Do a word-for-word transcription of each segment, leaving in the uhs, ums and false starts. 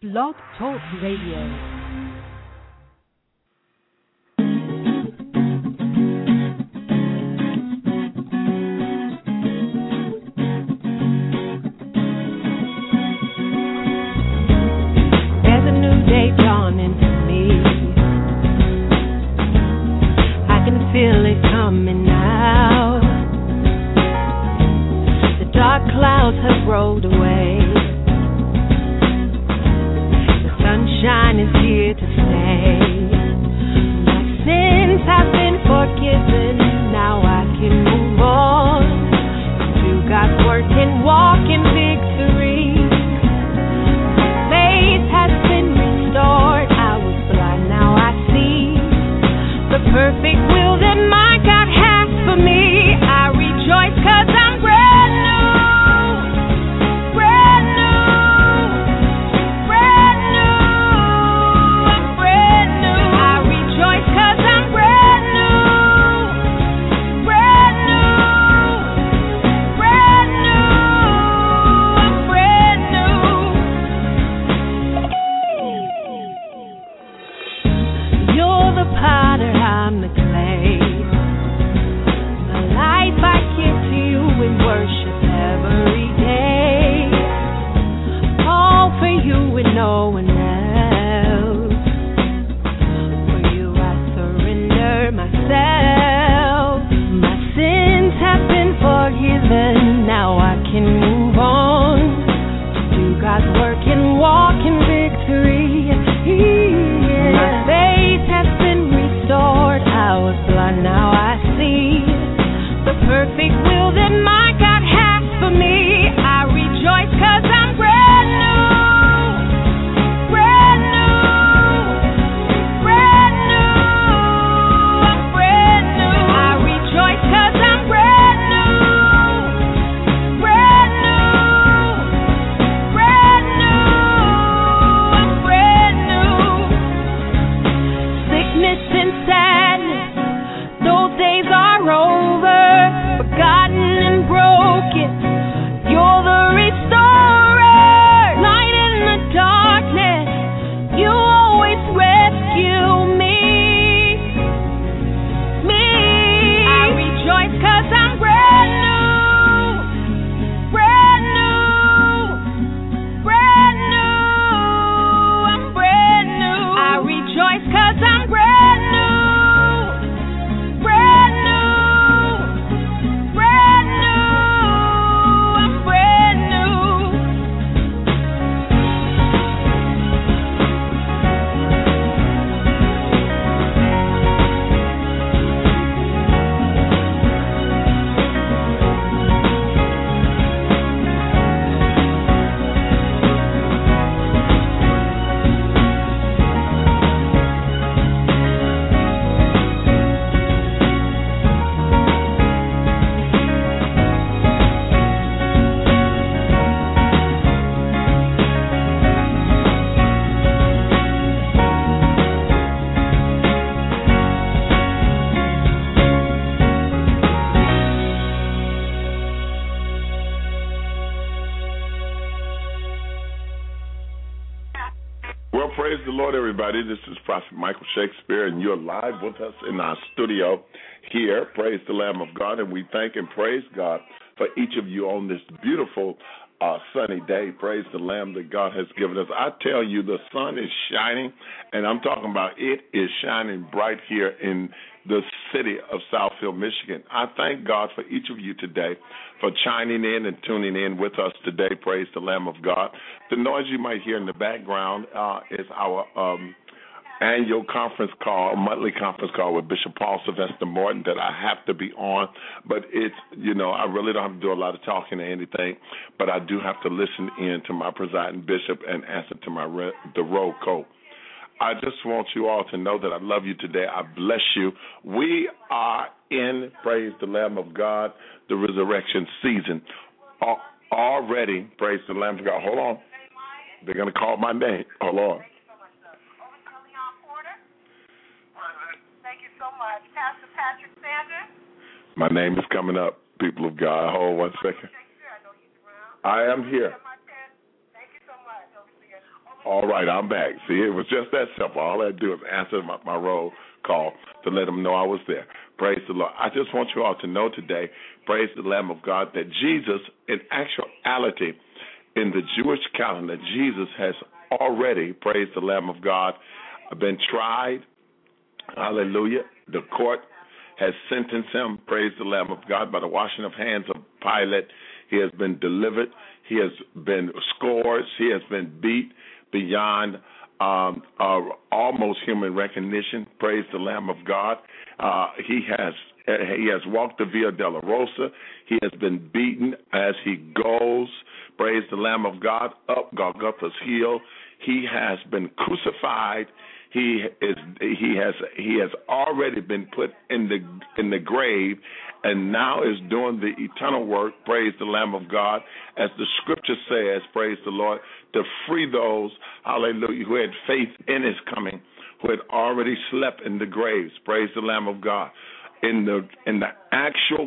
Blog Talk Radio. Feel it coming out. The dark clouds have rolled away. The sunshine is here to stay. My sins have been forgiven. Now I can move on to God's work and walk in victory. My faith has been restored. I was blind, now I see the perfect will that my God has for me. I rejoice 'cause I'm brand new, brand new, brand new, I'm brand new. I rejoice 'cause I'm brand new, brand new, brand new, I'm brand new. You're the potter, I'm the clay. My life I give to you in worship every day. All for you and no one else. For you I surrender myself. My sins have been forgiven. Now I can move on to do God's work and walk in victory. Yeah. My faith has been restored. I was blind, now I see the perfect will that my God has for me. I rejoice 'cause I'm brand new, brand new, brand new, I'm brand new. I rejoice 'cause I'm brand new, brand new, brand new, I'm brand new. Sickness and sadness, those days are over, forgotten and broken. You're the restorer, light in the darkness. You always rescue me, me. I rejoice 'cause I'm brand new, brand new, brand new, I'm brand new. I rejoice 'cause I'm brand new, brand new, brand new, I'm brand new. Well, praise the Lord, everybody. This is Prophet Michael Shakespeare, and you're live with us in our studio here. Praise the Lamb of God, and we thank and praise God for each of you on this beautiful uh, sunny day. Praise the Lamb that God has given us. I tell you, the sun is shining, and I'm talking about it is shining bright here in the city of Southfield, Michigan. I thank God for each of you today for chiming in and tuning in with us today. Praise the Lamb of God. The noise you might hear in the background uh, is our um, annual conference call, monthly conference call with Bishop Paul Sylvester Morton that I have to be on. But it's, you know, I really don't have to do a lot of talking or anything, but I do have to listen in to my presiding bishop and answer to my re- the roll call. I just want you all to know that I love you today. I bless you. We are in, praise the Lamb of God, the resurrection season. Already, praise the Lamb of God. Hold on. They're going to call my name. Hold on. Thank you so much. Pastor Patrick Sanders. My name is coming up, people of God. Hold one second. I am here. All right, I'm back. See, it was just that simple. All I had to do is answer my, my roll call to let them know I was there. Praise the Lord. I just want you all to know today, praise the Lamb of God, that Jesus, in actuality, in the Jewish calendar, Jesus has already, praise the Lamb of God, been tried. Hallelujah. The court has sentenced him, praise the Lamb of God, by the washing of hands of Pilate. He has been delivered. He has been scourged. He has been beat beyond um, uh, almost human recognition. Praise the Lamb of God. Uh, he has he has walked the Via Dolorosa. He has been beaten as he goes. Praise the Lamb of God, up Golgotha's hill. He has been crucified. He is he has he has already been put in the in the grave, and now is doing the eternal work. Praise the Lamb of God, as the Scripture says. Praise the Lord, to free those, hallelujah, who had faith in His coming, who had already slept in the graves. Praise the Lamb of God. In the in the actual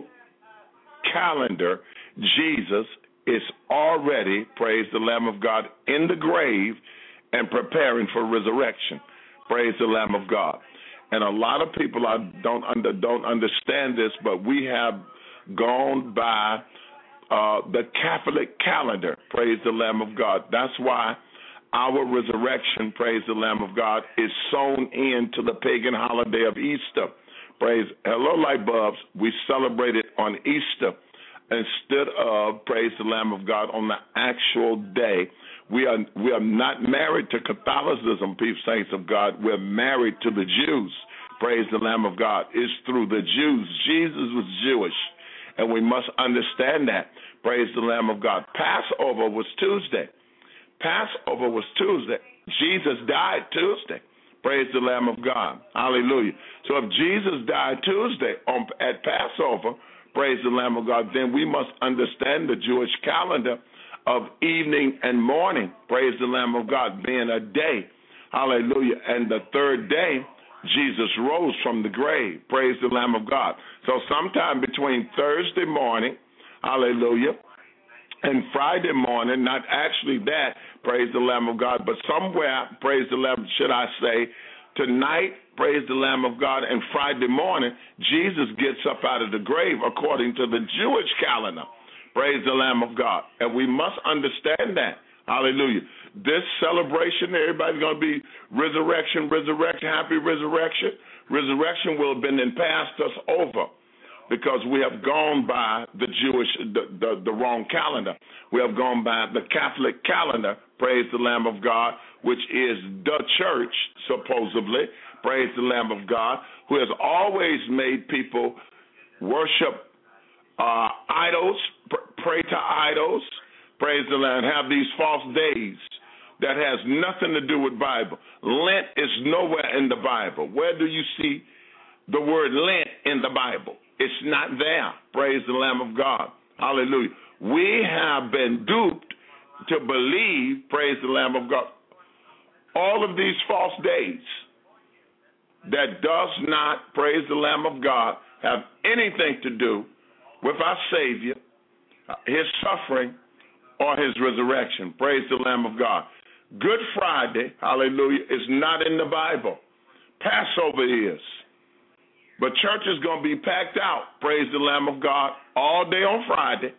calendar, Jesus is already, praise the Lamb of God, in the grave and preparing for resurrection. Praise the Lamb of God. And a lot of people I don't under, don't understand this, but we have gone by uh, the Catholic calendar. Praise the Lamb of God. That's why our resurrection, praise the Lamb of God, is sewn into the pagan holiday of Easter. Praise, hello, light bulbs. We celebrate it on Easter instead of, praise the Lamb of God, on the actual day. We are we are not married to Catholicism, people, saints of God. We're married to the Jews. Praise the Lamb of God. It's through the Jews. Jesus was Jewish, and we must understand that. Praise the Lamb of God. Passover was Tuesday. Passover was Tuesday. Jesus died Tuesday. Praise the Lamb of God. Hallelujah. So if Jesus died Tuesday on, at Passover, praise the Lamb of God, then we must understand the Jewish calendar of evening and morning, praise the Lamb of God, being a day. Hallelujah. And the third day, Jesus rose from the grave. Praise the Lamb of God. So sometime between Thursday morning, hallelujah, and Friday morning, not actually that, praise the Lamb of God, but somewhere, praise the Lamb, should I say, tonight, praise the Lamb of God, and Friday morning, Jesus gets up out of the grave according to the Jewish calendar. Praise the Lamb of God. And we must understand that. Hallelujah. This celebration, everybody's going to be resurrection, resurrection, happy resurrection. Resurrection will have been then passed us over because we have gone by the Jewish, the, the, the wrong calendar. We have gone by the Catholic calendar, praise the Lamb of God, which is the church, supposedly, praise the Lamb of God, who has always made people worship uh, idols, pray to idols, praise the Lord, have these false days that has nothing to do with Bible. Lent is nowhere in the Bible. Where do you see the word Lent in the Bible? It's not there. Praise the Lamb of God. Hallelujah. We have been duped to believe, praise the Lamb of God, all of these false days that does not, praise the Lamb of God, have anything to do with our Savior, His suffering, or His resurrection. Praise the Lamb of God. Good Friday, hallelujah, is not in the Bible. Passover is. But church is going to be packed out, praise the Lamb of God, all day on Friday,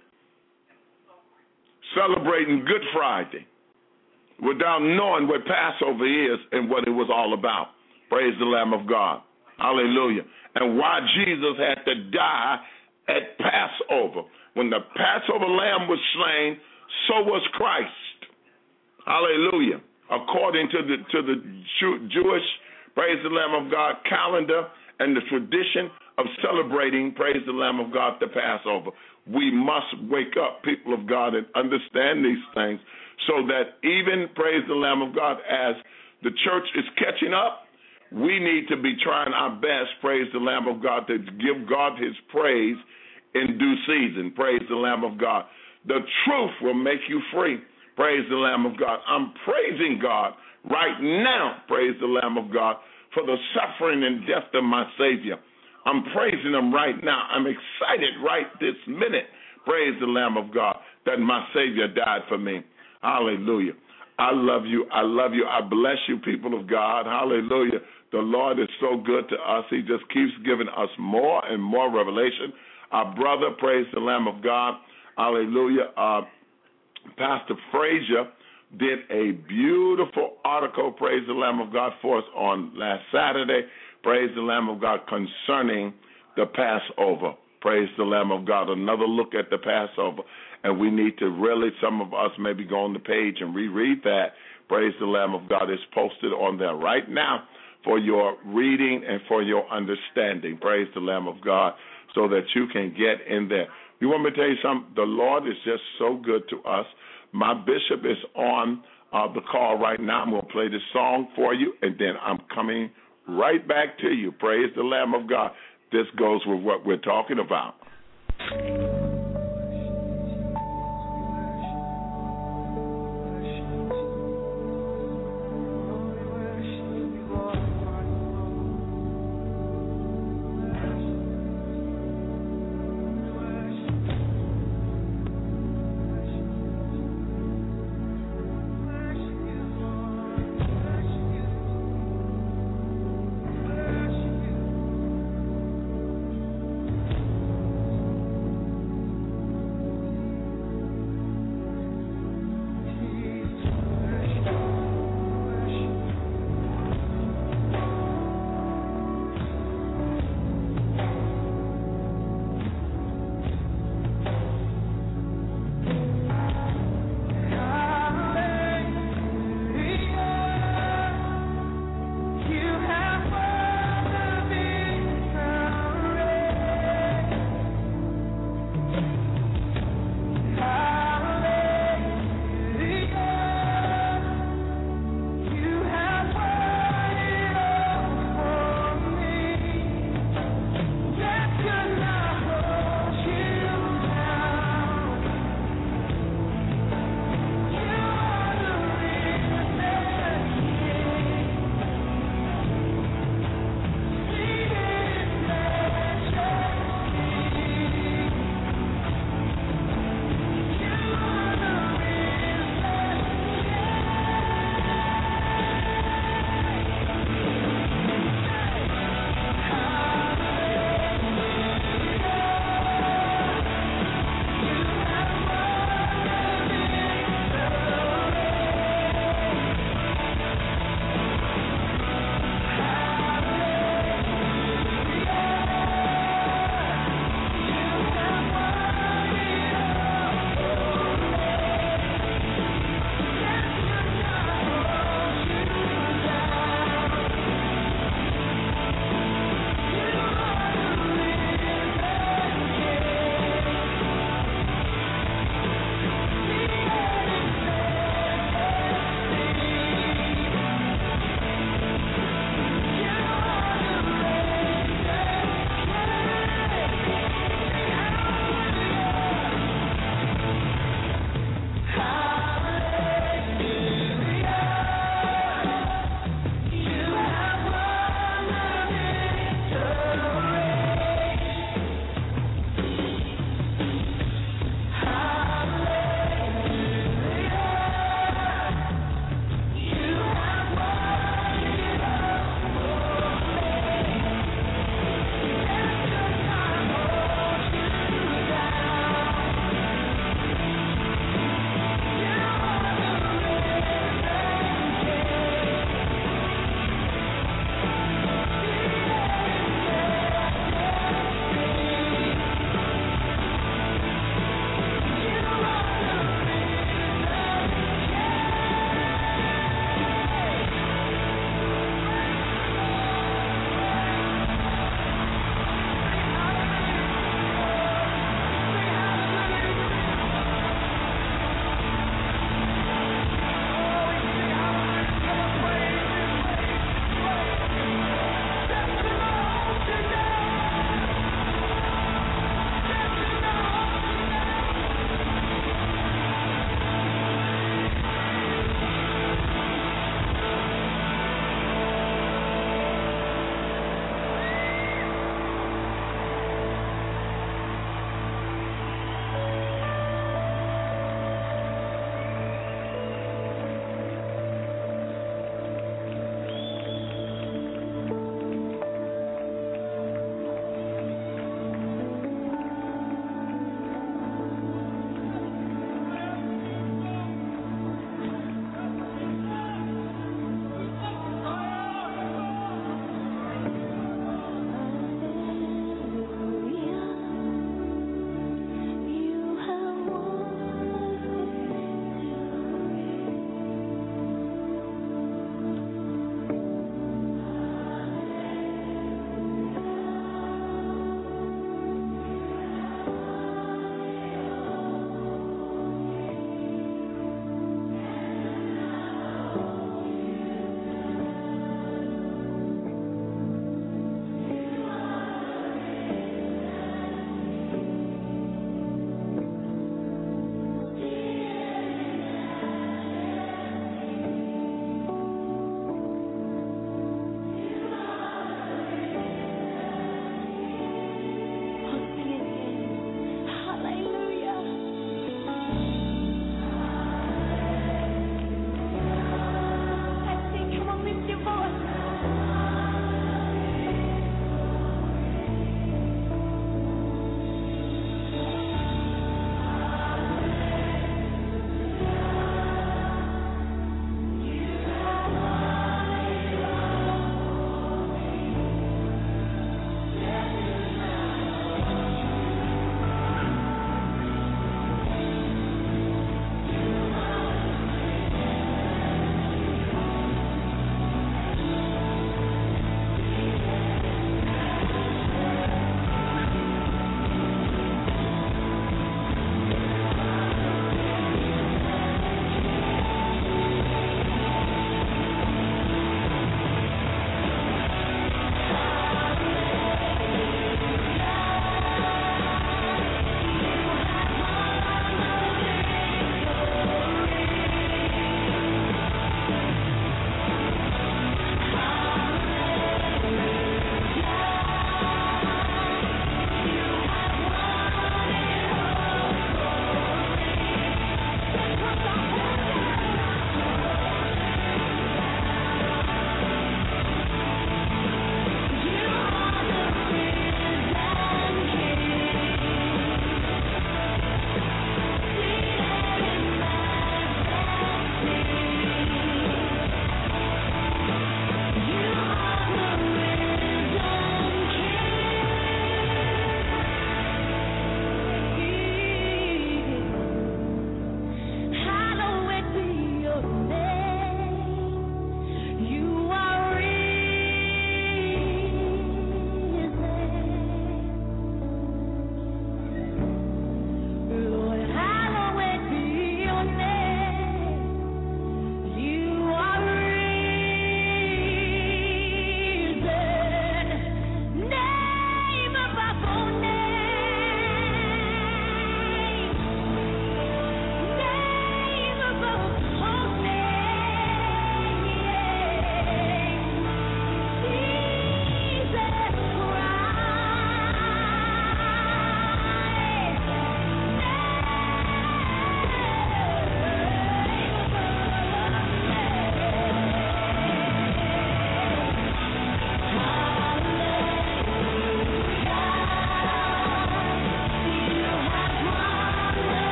celebrating Good Friday, without knowing what Passover is and what it was all about. Praise the Lamb of God. Hallelujah. And why Jesus had to die at Passover. When the Passover lamb was slain, so was Christ. Hallelujah. According to the to the Jew, Jewish, praise the Lamb of God, calendar and the tradition of celebrating, praise the Lamb of God, the Passover. We must wake up, people of God, and understand these things so that even, praise the Lamb of God, as the church is catching up, we need to be trying our best, praise the Lamb of God, to give God His praise in due season. Praise the Lamb of God. The truth will make you free. Praise the Lamb of God. I'm praising God right now, praise the Lamb of God, for the suffering and death of my Savior. I'm praising Him right now. I'm excited right this minute, praise the Lamb of God, that my Savior died for me. Hallelujah. I love you. I love you. I bless you, people of God. Hallelujah. The Lord is so good to us. He just keeps giving us more and more revelation. Our brother, praise the Lamb of God. Hallelujah. Uh, Pastor Frazier did a beautiful article, praise the Lamb of God, for us on last Saturday, praise the Lamb of God, concerning the Passover. Praise the Lamb of God. Another look at the Passover. And we need to really, some of us maybe go on the page and reread that. Praise the Lamb of God. It's posted on there right now for your reading and for your understanding. Praise the Lamb of God, so that you can get in there. You want me to tell you something? The Lord is just so good to us. My bishop is on uh, the call right now. I'm going to play this song for you, and then I'm coming right back to you. Praise the Lamb of God. This goes with what we're talking about.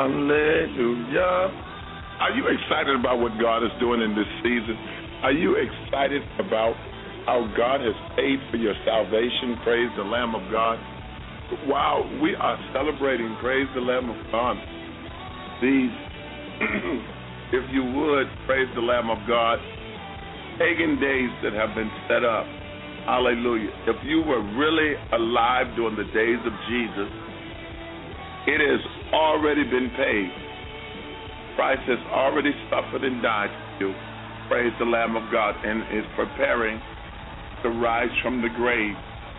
Hallelujah. Are you excited about what God is doing in this season? Are you excited about how God has paid for your salvation? Praise the Lamb of God. Wow, we are celebrating, praise the Lamb of God. These, if you would, praise the Lamb of God, pagan days that have been set up. Hallelujah. If you were really alive during the days of Jesus, it has already been paid. Christ has already suffered and died for you. Praise the Lamb of God, and is preparing to rise from the grave.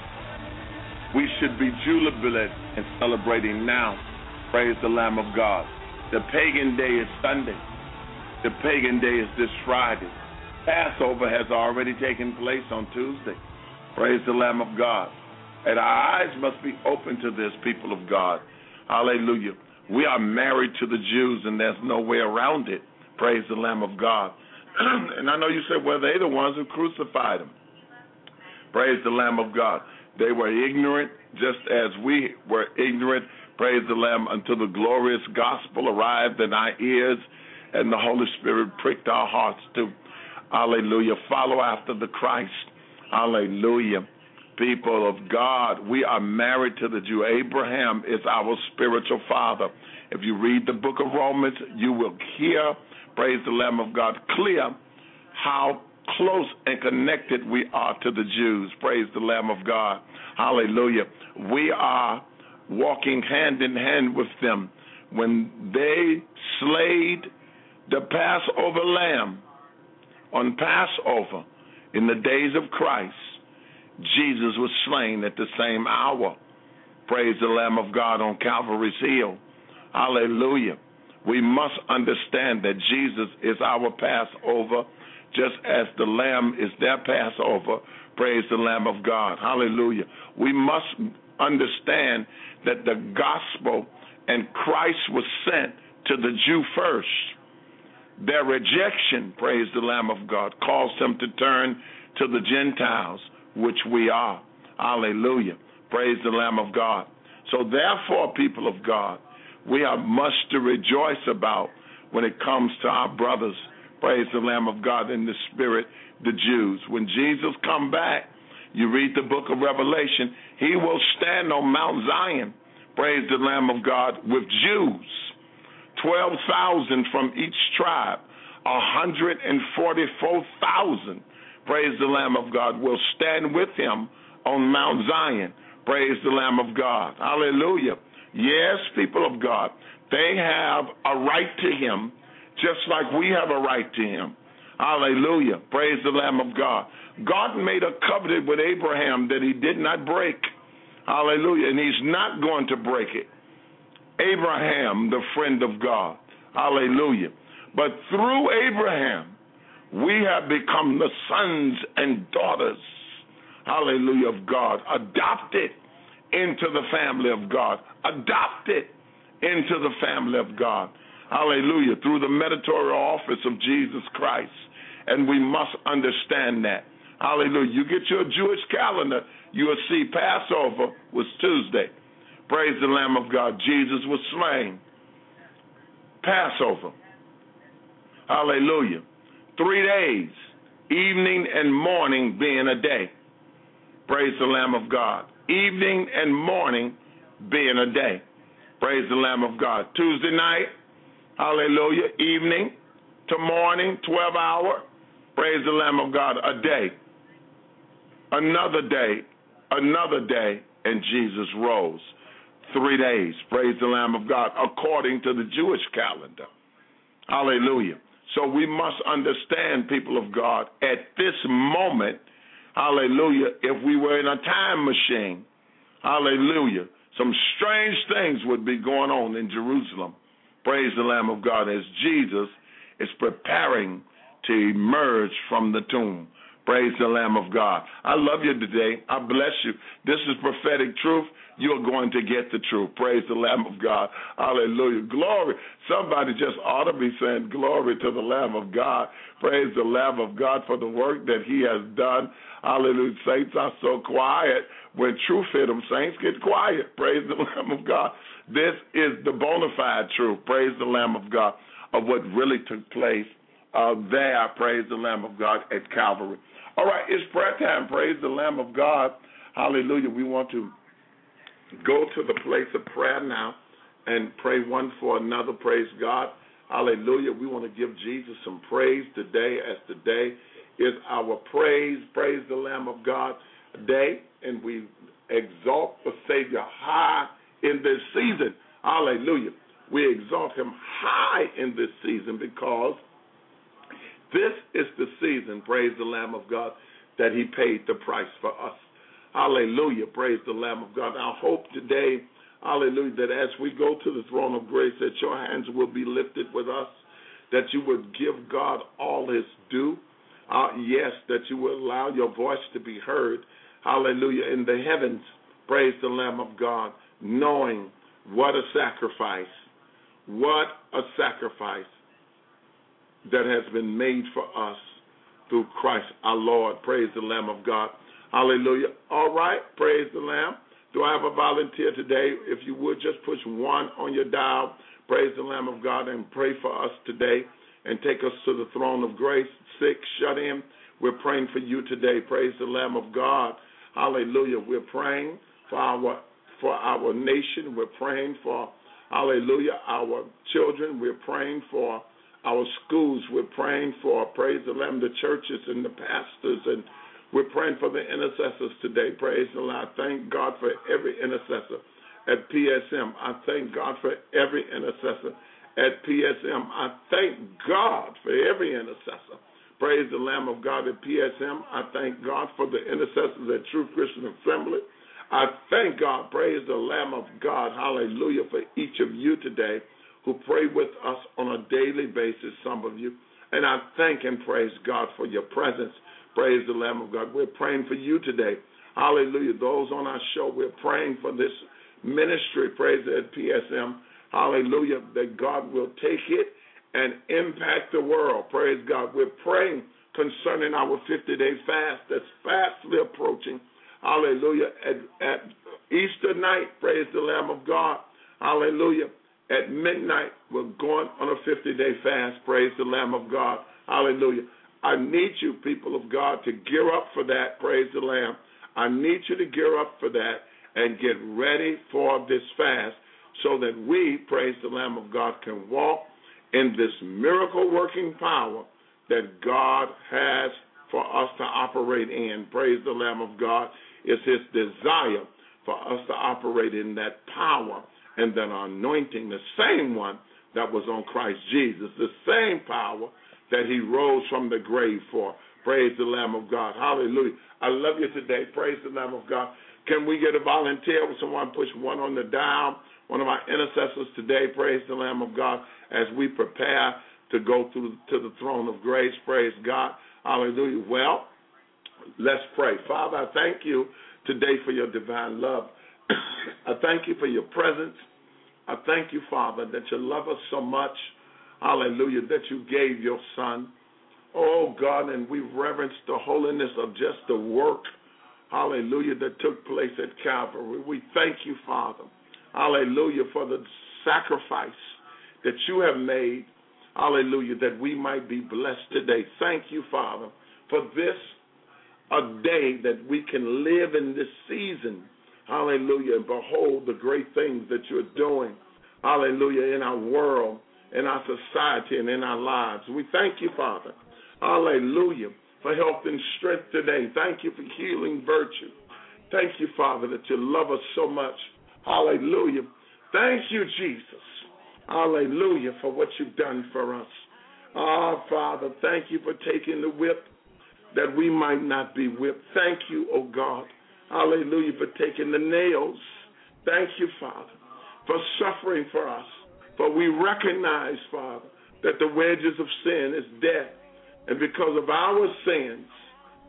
We should be jubilant and celebrating now. Praise the Lamb of God. The pagan day is Sunday. The pagan day is this Friday. Passover has already taken place on Tuesday. Praise the Lamb of God. And our eyes must be open to this, people of God. Hallelujah. We are married to the Jews, and there's no way around it. Praise the Lamb of God. And I know you say, well, they're the ones who crucified him. Praise the Lamb of God. They were ignorant, just as we were ignorant. Praise the Lamb, until the glorious gospel arrived in our ears, and the Holy Spirit pricked our hearts to, hallelujah, follow after the Christ. Hallelujah. People of God, we are married to the Jew. Abraham is our spiritual father. If you read the book of Romans, you will hear, praise the Lamb of God, clear how close and connected we are to the Jews. Praise the Lamb of God. Hallelujah. We are walking hand in hand with them. When they slayed the Passover lamb on Passover in the days of Christ, Jesus was slain at the same hour. Praise the Lamb of God on Calvary's hill. Hallelujah. We must understand that Jesus is our Passover, just as the lamb is their Passover. Praise the Lamb of God. Hallelujah. We must understand that the gospel and Christ was sent to the Jew first. Their rejection, praise the Lamb of God, caused them to turn to the Gentiles, which we are. Hallelujah. Praise the Lamb of God. So therefore, people of God, we have much to rejoice about when it comes to our brothers, praise the Lamb of God, in the spirit, the Jews. When Jesus come back, you read the book of Revelation, he will stand on Mount Zion, praise the Lamb of God, with Jews, twelve thousand from each tribe, one hundred forty-four thousand, praise the Lamb of God, will stand with him on Mount Zion, praise the Lamb of God. Hallelujah. Yes, people of God, they have a right to him, just like we have a right to him. Hallelujah. Praise the Lamb of God. God made a covenant with Abraham that he did not break. Hallelujah. And he's not going to break it. Abraham, the friend of God. Hallelujah. But through Abraham, we have become the sons and daughters, hallelujah, of God, adopted into the family of God, adopted into the family of God, hallelujah, through the mediatorial office of Jesus Christ. And we must understand that. Hallelujah. You get your Jewish calendar, you will see Passover was Tuesday. Praise the Lamb of God. Jesus was slain. Passover. Hallelujah. Three days, evening and morning being a day. Praise the Lamb of God. Evening and morning being a day. Praise the Lamb of God. Tuesday night, hallelujah, evening to morning, twelve hour. Praise the Lamb of God, a day. Another day, another day, and Jesus rose. Three days, praise the Lamb of God, according to the Jewish calendar. Hallelujah. So we must understand, people of God, at this moment, hallelujah, if we were in a time machine, hallelujah, some strange things would be going on in Jerusalem. Praise the Lamb of God, as Jesus is preparing to emerge from the tomb. Praise the Lamb of God. I love you today. I bless you. This is prophetic truth. You're going to get the truth. Praise the Lamb of God. Hallelujah. Glory. Somebody just ought to be saying glory to the Lamb of God. Praise the Lamb of God for the work that he has done. Hallelujah. Saints are so quiet. When truth hit them, saints get quiet. Praise the Lamb of God. This is the bona fide truth. Praise the Lamb of God of what really took place uh, there. Praise the Lamb of God at Calvary. All right, it's prayer time. Praise the Lamb of God. Hallelujah. We want to go to the place of prayer now and pray one for another. Praise God. Hallelujah. We want to give Jesus some praise today, as today is our praise, praise the Lamb of God day, and we exalt the Savior high in this season. Hallelujah. We exalt him high in this season because this is the season, praise the Lamb of God, that he paid the price for us. Hallelujah, praise the Lamb of God. I hope today, hallelujah, that as we go to the throne of grace, that your hands will be lifted with us, that you would give God all his due. Uh, yes, that you will allow your voice to be heard, hallelujah, in the heavens, praise the Lamb of God, knowing what a sacrifice, what a sacrifice that has been made for us through Christ our Lord. Praise the Lamb of God. Hallelujah. All right, praise the Lamb. Do I have a volunteer today? If you would, just push one on your dial. Praise the Lamb of God and pray for us today and take us to the throne of grace. Sick, shut in. We're praying for you today. Praise the Lamb of God. Hallelujah. We're praying for our for our nation. We're praying for, hallelujah, our children. We're praying for our schools. We're praying for, praise the Lamb, the churches and the pastors, and we're praying for the intercessors today. Praise the Lord. I thank God for every intercessor at P S M. I thank God for every intercessor at P S M. I thank God for every intercessor. Praise the Lamb of God at P S M. I thank God for the intercessors at Truth Christian Assembly. I thank God, praise the Lamb of God, hallelujah, for each of you today who pray with us on a daily basis, some of you. And I thank and praise God for your presence. Praise the Lamb of God. We're praying for you today. Hallelujah. Those on our show, we're praying for this ministry, praise at P S M. Hallelujah, that God will take it and impact the world. Praise God. We're praying concerning our fifty-day fast that's fastly approaching. Hallelujah. At, at Easter night, praise the Lamb of God. Hallelujah. At midnight, we're going on a fifty-day fast. Praise the Lamb of God. Hallelujah. I need you, people of God, to gear up for that. Praise the Lamb. I need you to gear up for that and get ready for this fast so that we, praise the Lamb of God, can walk in this miracle-working power that God has for us to operate in. Praise the Lamb of God. It's his desire for us to operate in that power and that anointing, the same one that was on Christ Jesus, the same power that he rose from the grave for. Praise the Lamb of God. Hallelujah. I love you today. Praise the Lamb of God. Can we get a volunteer? Will someone push one on the dial? One of our intercessors today, praise the Lamb of God, as we prepare to go through to the throne of grace. Praise God. Hallelujah. Well, let's pray. Father, I thank you today for your divine love. I thank you for your presence. I thank you, Father, that you love us so much. Hallelujah, that you gave your son. Oh, God, and we reverence the holiness of just the work, hallelujah, that took place at Calvary. We thank you, Father, hallelujah, for the sacrifice that you have made, hallelujah, that we might be blessed today. Thank you, Father, for this, a day that we can live in this season, hallelujah, and behold the great things that you're doing, hallelujah, in our world, in our society, and in our lives. We thank you, Father, hallelujah, for health and strength today. Thank you for healing virtue. Thank you, Father, that you love us so much. Hallelujah. Thank you, Jesus. Hallelujah, for what you've done for us. Ah, oh, Father, thank you for taking the whip that we might not be whipped. Thank you, oh God. Hallelujah, for taking the nails. Thank you, Father, for suffering for us. For we recognize, Father, that the wages of sin is death. And because of our sins,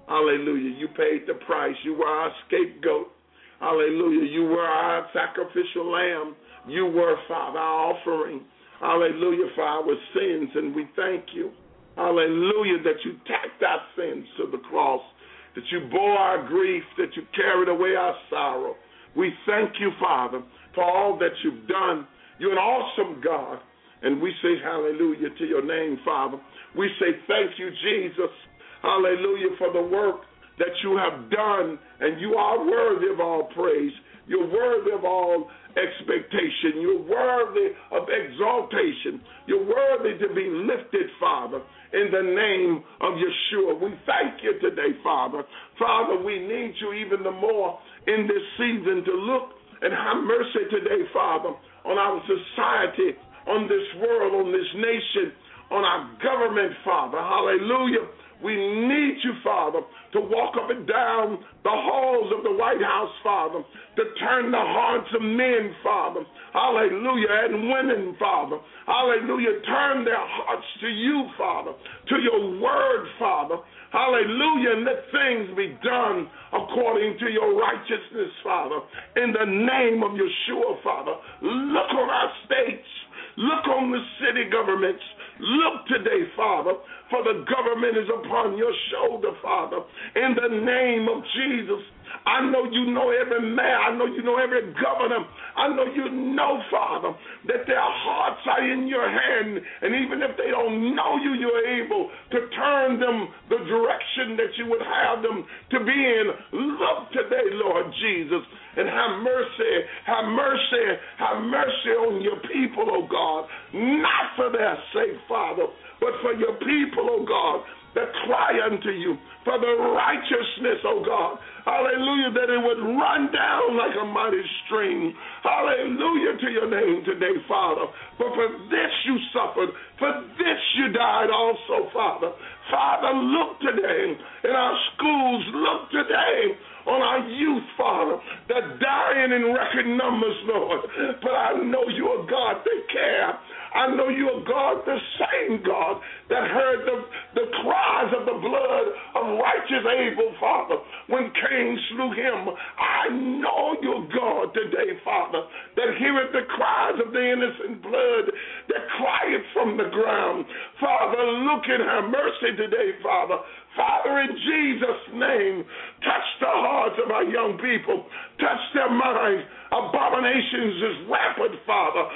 Hallelujah. You paid the price. You were our scapegoat. Hallelujah. You were our sacrificial lamb. You were, Father, our offering. Hallelujah, for our sins, and we thank you. Hallelujah, that you tacked our sins to the cross, that you bore our grief, that you carried away our sorrow. We thank you, Father, for all that you've done. You're an awesome God, and we say hallelujah to your name, Father. We say thank you, Jesus. Hallelujah, for the work that you have done, and you are worthy of all praise. You're worthy of all expectation. You're worthy of exaltation. You're worthy to be lifted, Father, in the name of Yeshua. We thank you today, Father. Father, we need you even the more in this season to look and have mercy today, Father, on our society, on this world, on this nation, on our government, Father. Hallelujah. We need you, Father, to walk up and down the halls of the White House, Father, to turn the hearts of men, Father, hallelujah, and women, Father, hallelujah, turn their hearts to you, Father, to your word, Father, hallelujah, and let things be done according to your righteousness, Father, in the name of Yeshua, Father. Look on our states. Look on the city governments. Look today, Father, for the government is upon your shoulder, Father, in the name of Jesus. I know you know every mayor. I know you know every governor. I know you know, Father, that their hearts are in your hand. And even if they don't know you, you're able to turn them the direction that you would have them to be in. Look today, Lord Jesus, and have mercy, have mercy, have mercy on your people, oh God, not for their sake, Father, but for your people, oh God, that cry unto you for the righteousness, oh God. Hallelujah, that it would run down like a mighty stream. Hallelujah to your name today, Father. For for this you suffered, for this you died also, Father. Father, look today in our schools, look today on our youth, Father, that dying in record numbers, Lord. But I know you're a God that cares. I know you're a God, the same God that heard the, the cries of the blood of righteous Abel, Father, when Cain slew him. I know you're God today, Father, that heareth the cries of the innocent blood that crieth from the ground. Father, look and have mercy today, Father. Father, in Jesus' name, touch the hearts of our young people. Touch their minds. Abominations is rampant, Father.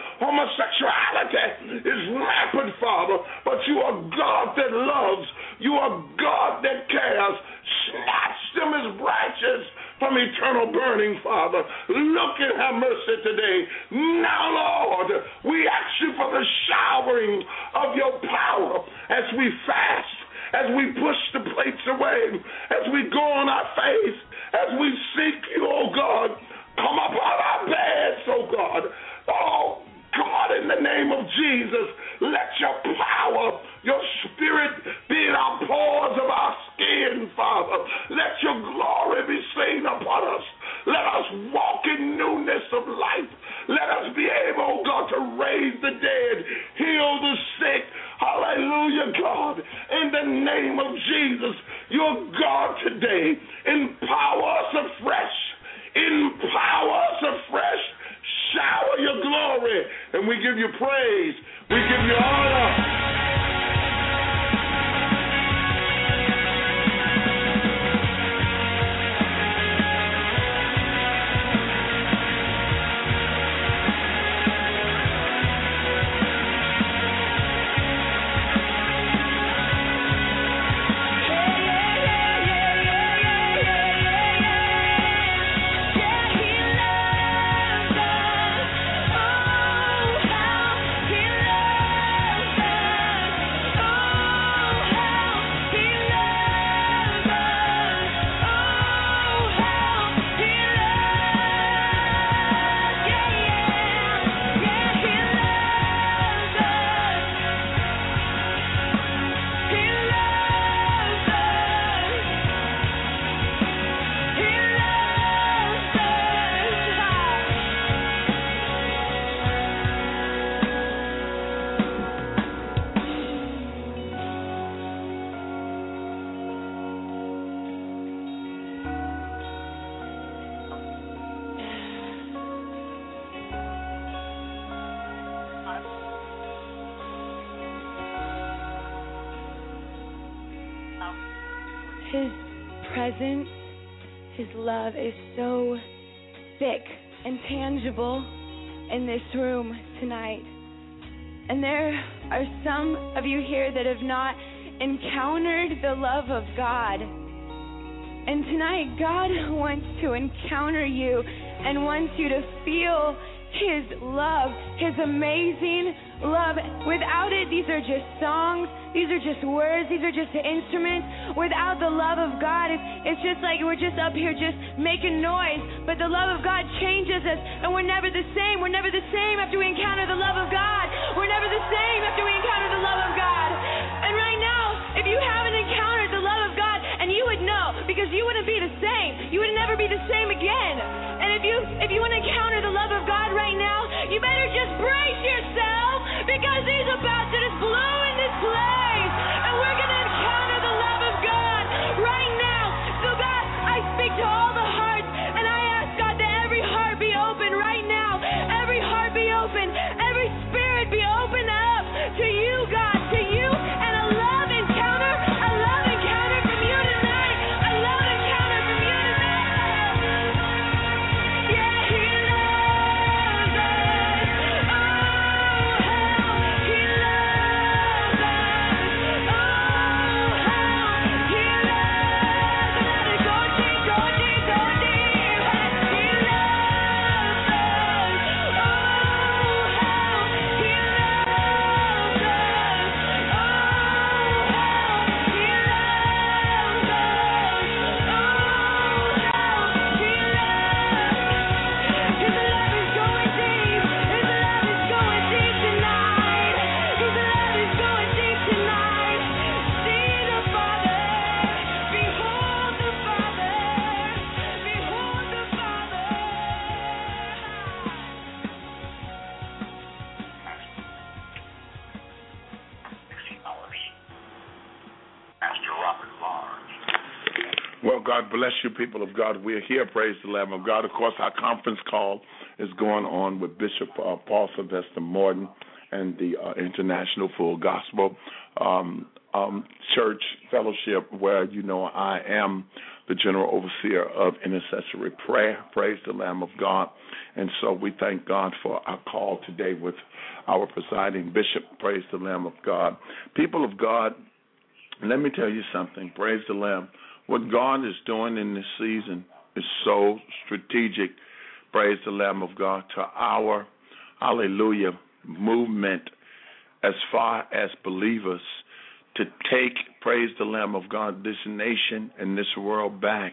Homosexuality is rampant, Father. But you are God that loves. You are God that cares. Snatch them as branches from eternal burning, Father. Look and have mercy today. Now, Lord, we ask you for the showering of your power as we fast, as we push the plates away, as we go on our face, as we seek you, oh God. Come up on our beds, oh God. Oh God, in the name of Jesus, let your power, your spirit be in our pores of our skin, Father. Let your glory be seen upon us. Let us walk in newness of life. Let us be able, oh God, to raise the dead, heal the sick. Hallelujah, God. In the name of Jesus, your God today, empower us afresh. Empower us afresh. Shower your glory. And we give you praise. We give you honor. Oh, how he loves us. His presence, His love is so thick and tangible in this room tonight. And there are some of you here that have not encountered the love of God. And tonight, God wants to encounter you and wants you to feel His love, His amazing love. Without it, these are just songs. These are just words. These are just instruments. Without the love of God, it's, it's just like we're just up here just making noise. But the love of God changes us, and we're never the same. We're never the same after we encounter the love of God. We're never the same after we encounter the love of God. And right now, if you haven't encountered the love of God, and you would know, because you wouldn't be the same. You would never be the same again. And if you if you want to encounter the love of God right now, you better just brace yourself, because He's about to just blow in this place. And we're going to encounter the love of God right now. So God, I speak to all the hearts, and I ask God that every heart be open right now. Every heart be open. Every spirit be open up to you, God, to you. And a love encounter, a love encounter from you tonight. A love encounter from you tonight. Yeah, He loves us. Oh, how He loves us. Oh, how He loves us. Let it go deep, go deep, go deep. He loves us. Oh, how He loves us. Oh, how He loves us. Oh, how He loves. His love is going deep. His love is going deep tonight. His love is going deep tonight. See the Father. Behold the Father. Behold the Father. Well, God bless you, people of God. We're here, praise the Lamb of God. Of course, our conference call is going on with Bishop uh, Paul Sylvester Morton and the uh, International Full Gospel um, um, Church Fellowship, where, you know, I am the general overseer of intercessory prayer, praise the Lamb of God. And so we thank God for our call today with our presiding bishop, praise the Lamb of God. People of God, let me tell you something, praise the Lamb. What God is doing in this season is so strategic, praise the Lamb of God, to our, hallelujah, movement as far as believers to take, praise the Lamb of God, this nation and this world back.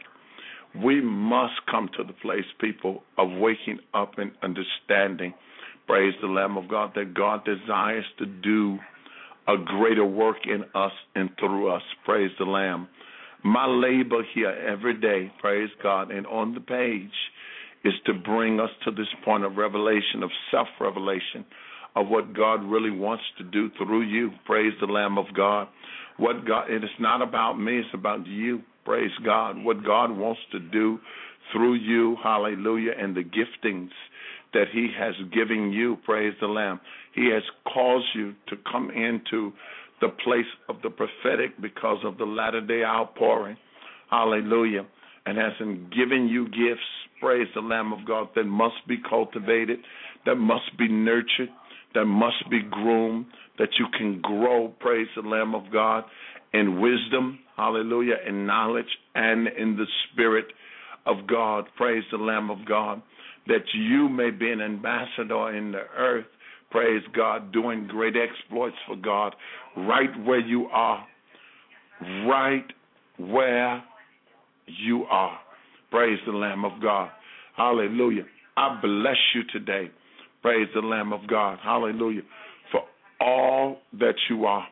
We must come to the place, people, of waking up and understanding, praise the Lamb of God, that God desires to do a greater work in us and through us, praise the Lamb. My labor here every day, praise God, and on the page is to bring us to this point of revelation, of self-revelation, of what God really wants to do through you, praise the Lamb of God. What God, it is not about me, it's about you, praise God. What God wants to do through you, hallelujah, and the giftings that He has given you, praise the Lamb. He has caused you to come into the place of the prophetic because of the latter-day outpouring, hallelujah, and has given you gifts, praise the Lamb of God, that must be cultivated, that must be nurtured, that must be groomed, that you can grow, praise the Lamb of God, in wisdom, hallelujah, in knowledge, and in the Spirit of God, praise the Lamb of God, that you may be an ambassador in the earth, praise God, doing great exploits for God right where you are, right where you are. Praise the Lamb of God. Hallelujah. I bless you today. Praise the Lamb of God. Hallelujah. For all that you are.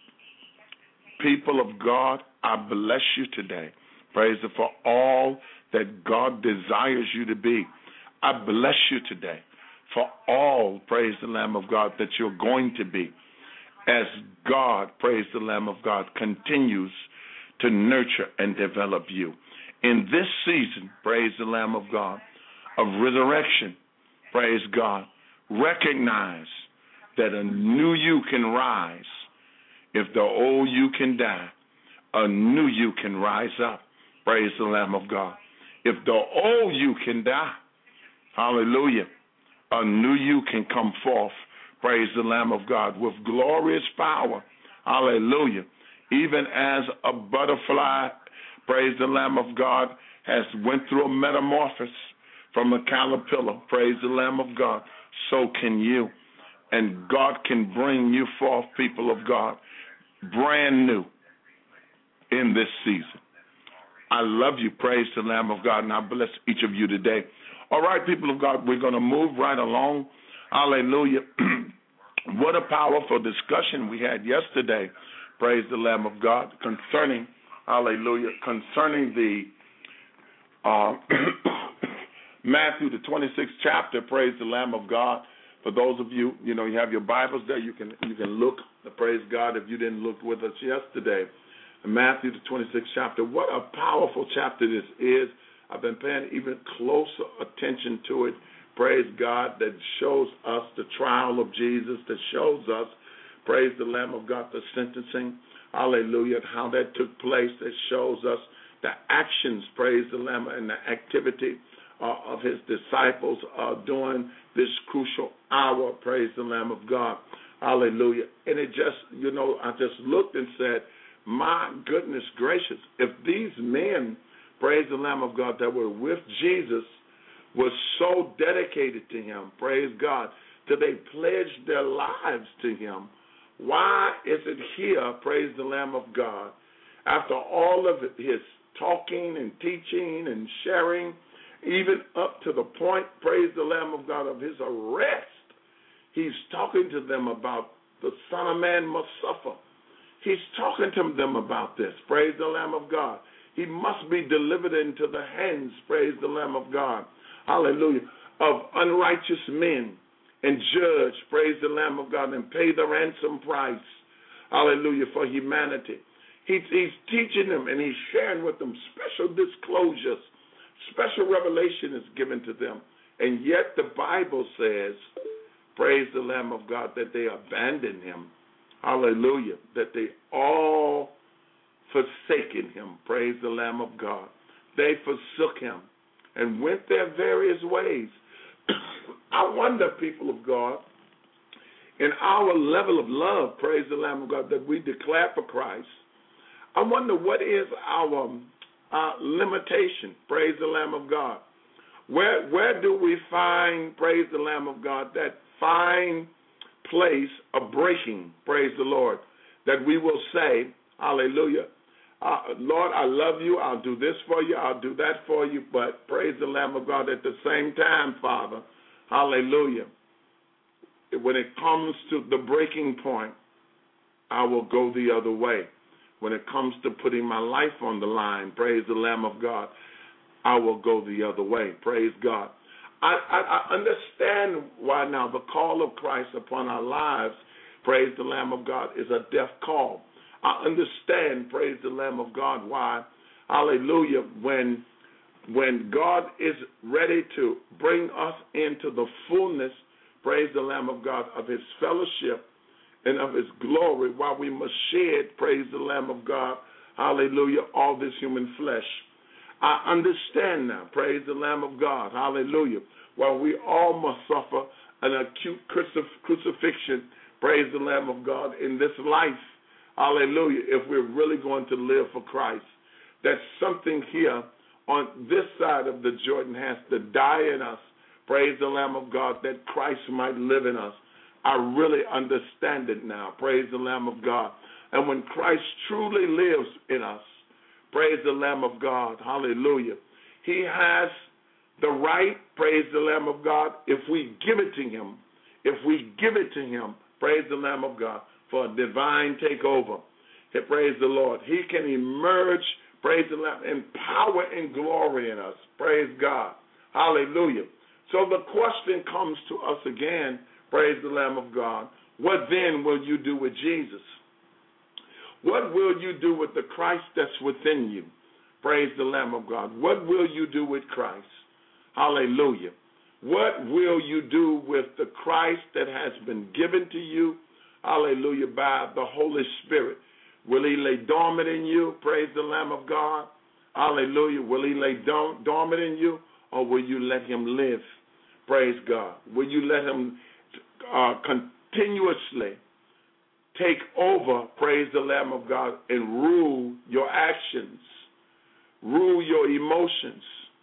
People of God, I bless you today. Praise the for all that God desires you to be. I bless you today for all, praise the Lamb of God, that you're going to be as God, praise the Lamb of God, continues to nurture and develop you. In this season, praise the Lamb of God, of resurrection, praise God, recognize that a new you can rise if the old you can die. a new you can rise up. Praise the Lamb of God. If the old you can die, hallelujah, a new you can come forth. Praise the Lamb of God with glorious power. Hallelujah. Even as a butterfly, praise the Lamb of God, has went through a metamorphosis from a caterpillar, praise the Lamb of God, so can you. And God can bring you forth, people of God, brand new in this season. I love you, praise the Lamb of God, and I bless each of you today. All right, people of God, we're going to move right along. Hallelujah. What a powerful discussion we had yesterday, praise the Lamb of God, concerning, hallelujah, concerning the uh, Matthew, the twenty-sixth chapter, praise the Lamb of God. For those of you, you know, you have your Bibles there, you can you can look, praise God, if you didn't look with us yesterday. Matthew, the twenty-sixth chapter, what a powerful chapter this is. I've been paying even closer attention to it, praise God, that shows us the trial of Jesus, that shows us, praise the Lamb of God, the sentencing, hallelujah, how that took place, that shows us the actions, praise the Lamb, and the activity uh, of his disciples uh, during this crucial hour, praise the Lamb of God, hallelujah. And it just, you know, I just looked and said, my goodness gracious, if these men, praise the Lamb of God, that were with Jesus were so dedicated to him, praise God, that they pledged their lives to him, why is it here, praise the Lamb of God, after all of his talking and teaching and sharing, even up to the point, praise the Lamb of God, of his arrest, he's talking to them about the Son of Man must suffer. He's talking to them about this, praise the Lamb of God. He must be delivered into the hands, praise the Lamb of God, hallelujah, of unrighteous men and judge, praise the Lamb of God, and pay the ransom price, hallelujah, for humanity. He, he's teaching them and he's sharing with them special disclosures, special revelation is given to them. And yet the Bible says, praise the Lamb of God, that they abandoned him. Hallelujah, that they all forsaken him, praise the Lamb of God. They forsook him and went their various ways. I wonder, people of God, in our level of love, praise the Lamb of God, that we declare for Christ, I wonder what is our, our limitation, praise the Lamb of God. Where, where do we find, praise the Lamb of God, that fine place of breaking, praise the Lord, that we will say, hallelujah, uh, Lord, I love you, I'll do this for you, I'll do that for you, but praise the Lamb of God at the same time, Father, hallelujah, when it comes to the breaking point, I will go the other way. When it comes to putting my life on the line, praise the Lamb of God, I will go the other way, praise God. I, I, I understand why now the call of Christ upon our lives, praise the Lamb of God, is a death call. I understand, praise the Lamb of God, why, hallelujah, when, when God is ready to bring us into the fullness, praise the Lamb of God, of his fellowship and of his glory, while we must shed, praise the Lamb of God, hallelujah, all this human flesh. I understand now, praise the Lamb of God, hallelujah, while we all must suffer an acute crucif- crucifixion, praise the Lamb of God, in this life, hallelujah, if we're really going to live for Christ. That something here on this side of the Jordan has to die in us, praise the Lamb of God, that Christ might live in us. I really understand it now, praise the Lamb of God. And when Christ truly lives in us, praise the Lamb of God, hallelujah, he has the right, praise the Lamb of God, if we give it to him, if we give it to him, praise the Lamb of God, for a divine takeover. Praise the Lord. He can emerge, praise the Lamb, in power and glory in us. Praise God. Hallelujah. So the question comes to us again, praise the Lamb of God, what then will you do with Jesus? What will you do with the Christ that's within you? Praise the Lamb of God. What will you do with Christ? Hallelujah. What will you do with the Christ that has been given to you? Hallelujah, by the Holy Spirit. Will he lay dormant in you? Praise the Lamb of God. Hallelujah. Will he lay dormant in you, or will you let him live? Praise God. Will you let him uh, continuously take over, praise the Lamb of God, and rule your actions, rule your emotions,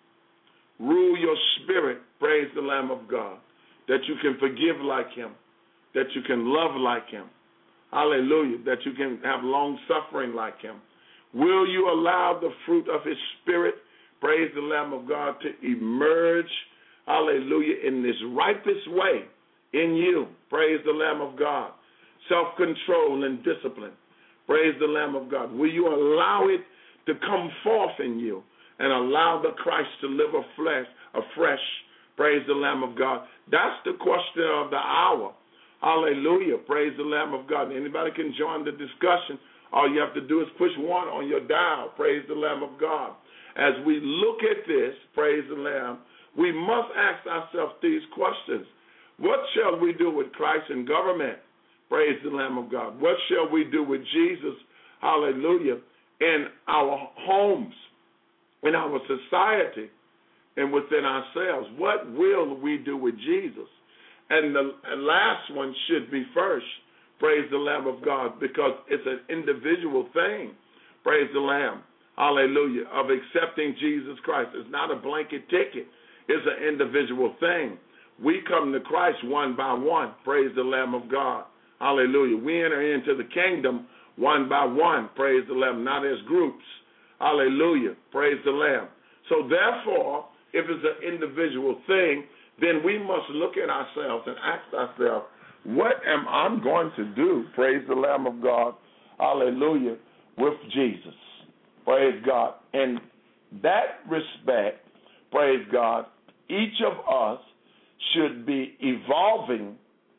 rule your spirit, praise the Lamb of God, that you can forgive like him, that you can love like him, hallelujah, that you can have long suffering like him? Will you allow the fruit of his spirit, praise the Lamb of God, to emerge, hallelujah, in this ripest way in you, praise the Lamb of God? Self-control and discipline, praise the Lamb of God. Will you allow it to come forth in you and allow the Christ to live afresh, afresh, praise the Lamb of God? That's the question of the hour. Hallelujah, praise the Lamb of God. Anybody can join the discussion. All you have to do is push one on your dial, praise the Lamb of God. As we look at this, praise the Lamb, we must ask ourselves these questions. What shall we do with Christ in government? Praise the Lamb of God. What shall we do with Jesus, hallelujah, in our homes, in our society, and within ourselves? What will we do with Jesus? And the last one should be first, praise the Lamb of God, because it's an individual thing, praise the Lamb, hallelujah, of accepting Jesus Christ. It's not a blanket ticket. It's an individual thing. We come to Christ one by one, praise the Lamb of God. Hallelujah. We enter into the kingdom one by one, praise the Lamb, not as groups. Hallelujah. Praise the Lamb. So therefore, if it's an individual thing, then we must look at ourselves and ask ourselves, what am I going to do, praise the Lamb of God, hallelujah, with Jesus? Praise God. In that respect, praise God, each of us should be evolving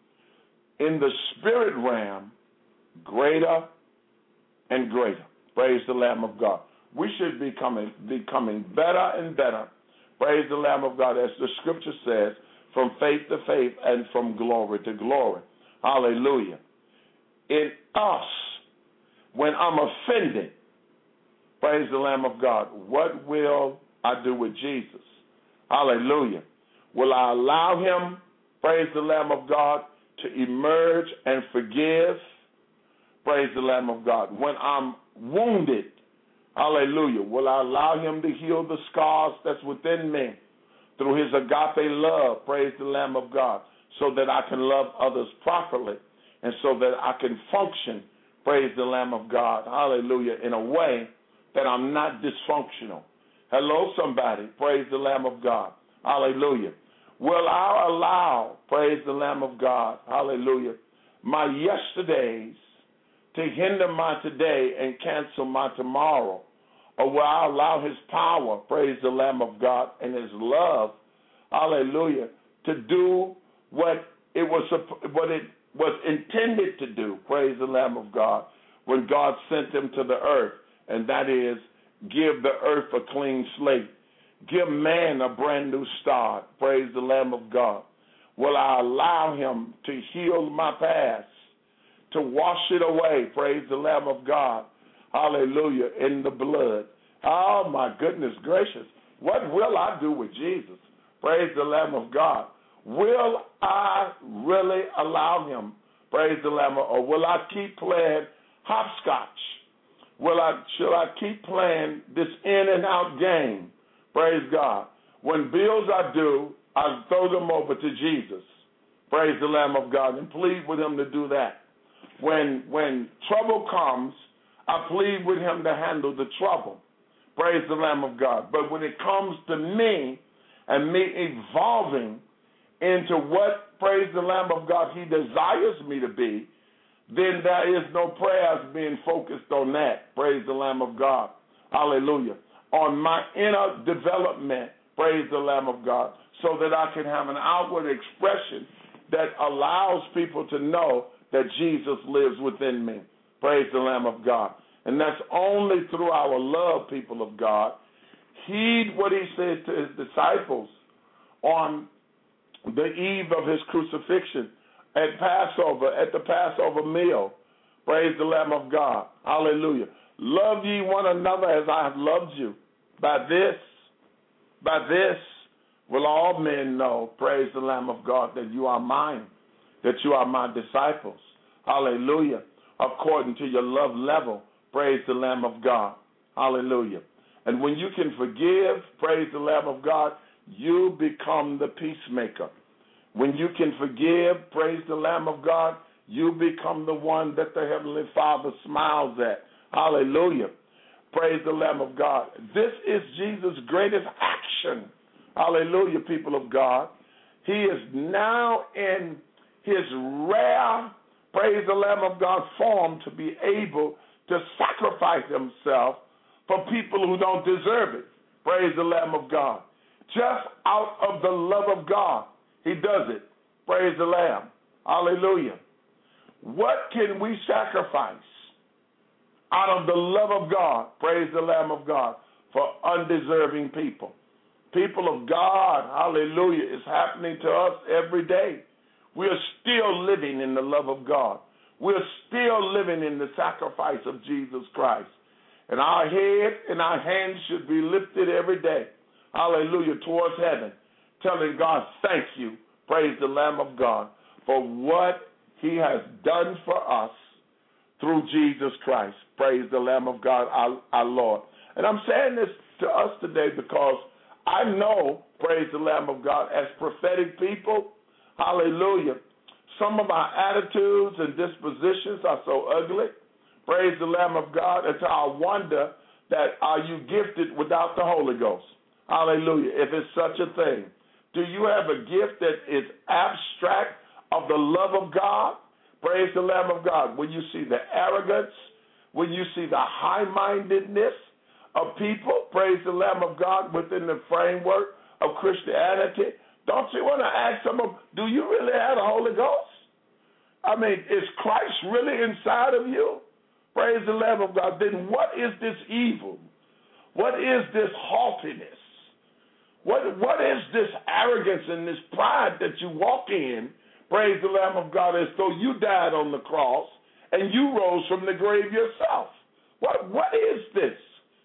in the spirit realm greater and greater. Praise the Lamb of God. We should be coming, becoming better and better. Praise the Lamb of God, as the scripture says, from faith to faith and from glory to glory. Hallelujah. In us, when I'm offended, praise the Lamb of God, what will I do with Jesus? Hallelujah. Will I allow him, praise the Lamb of God, to emerge and forgive? Praise the Lamb of God. When I'm wounded, hallelujah, will I allow him to heal the scars that's within me through his agape love, praise the Lamb of God, so that I can love others properly and so that I can function, praise the Lamb of God, hallelujah, in a way that I'm not dysfunctional. Hello, somebody, praise the Lamb of God, hallelujah. Will I allow, praise the Lamb of God, hallelujah, my yesterdays to hinder my today and cancel my tomorrow? Or will I allow his power, praise the Lamb of God, and his love, hallelujah, to do what it was what it was intended to do, praise the Lamb of God, when God sent him to the earth, and that is give the earth a clean slate. Give man a brand new start. Praise the Lamb of God. Will I allow him to heal my past, to wash it away? Praise the Lamb of God. Hallelujah. In the blood. Oh, my goodness gracious. What will I do with Jesus? Praise the Lamb of God. Will I really allow him? Praise the Lamb of God. Or will I keep playing hopscotch? Will I, should I keep playing this in and out game? Praise God. When bills are due, I throw them over to Jesus. Praise the Lamb of God, and plead with him to do that. When when trouble comes, I plead with him to handle the trouble. Praise the Lamb of God. But when it comes to me and me evolving into what, praise the Lamb of God, he desires me to be, then there is no prayers being focused on that. Praise the Lamb of God. Hallelujah. On my inner development, praise the Lamb of God, so that I can have an outward expression that allows people to know that Jesus lives within me. Praise the Lamb of God. And that's only through our love, people of God. Heed what he said to his disciples on the eve of his crucifixion at Passover, at the Passover meal. Praise the Lamb of God. Hallelujah. Love ye one another as I have loved you. By this, by this will all men know, praise the Lamb of God, that you are mine, that you are my disciples. Hallelujah. According to your love level, praise the Lamb of God. Hallelujah. And when you can forgive, praise the Lamb of God, you become the peacemaker. When you can forgive, praise the Lamb of God, you become the one that the Heavenly Father smiles at. Hallelujah. Praise the Lamb of God. This is Jesus' greatest action. Hallelujah, people of God. He is now in his rare, praise the Lamb of God, form to be able to sacrifice himself for people who don't deserve it. Praise the Lamb of God. Just out of the love of God, he does it. Praise the Lamb. Hallelujah. What can we sacrifice out of the love of God, praise the Lamb of God, for undeserving people? People of God, hallelujah, it's happening to us every day. We are still living in the love of God. We're still living in the sacrifice of Jesus Christ. And our head and our hands should be lifted every day, hallelujah, towards heaven, telling God, thank you, praise the Lamb of God, for what he has done for us through Jesus Christ. Praise the Lamb of God, our, our Lord. And I'm saying this to us today because I know, praise the Lamb of God, as prophetic people, hallelujah, some of our attitudes and dispositions are so ugly, praise the Lamb of God, until I wonder that are you gifted without the Holy Ghost? Hallelujah, if it's such a thing. Do you have a gift that is abstract of the love of God? Praise the Lamb of God. When you see the arrogance, when you see the high-mindedness of people, praise the Lamb of God, within the framework of Christianity, don't you want to ask some of them, do you really have the Holy Ghost? I mean, is Christ really inside of you? Praise the Lamb of God. Then what is this evil? What is this haughtiness? What, what is this arrogance and this pride that you walk in, praise the Lamb of God, as though you died on the cross and you rose from the grave yourself? What, what is this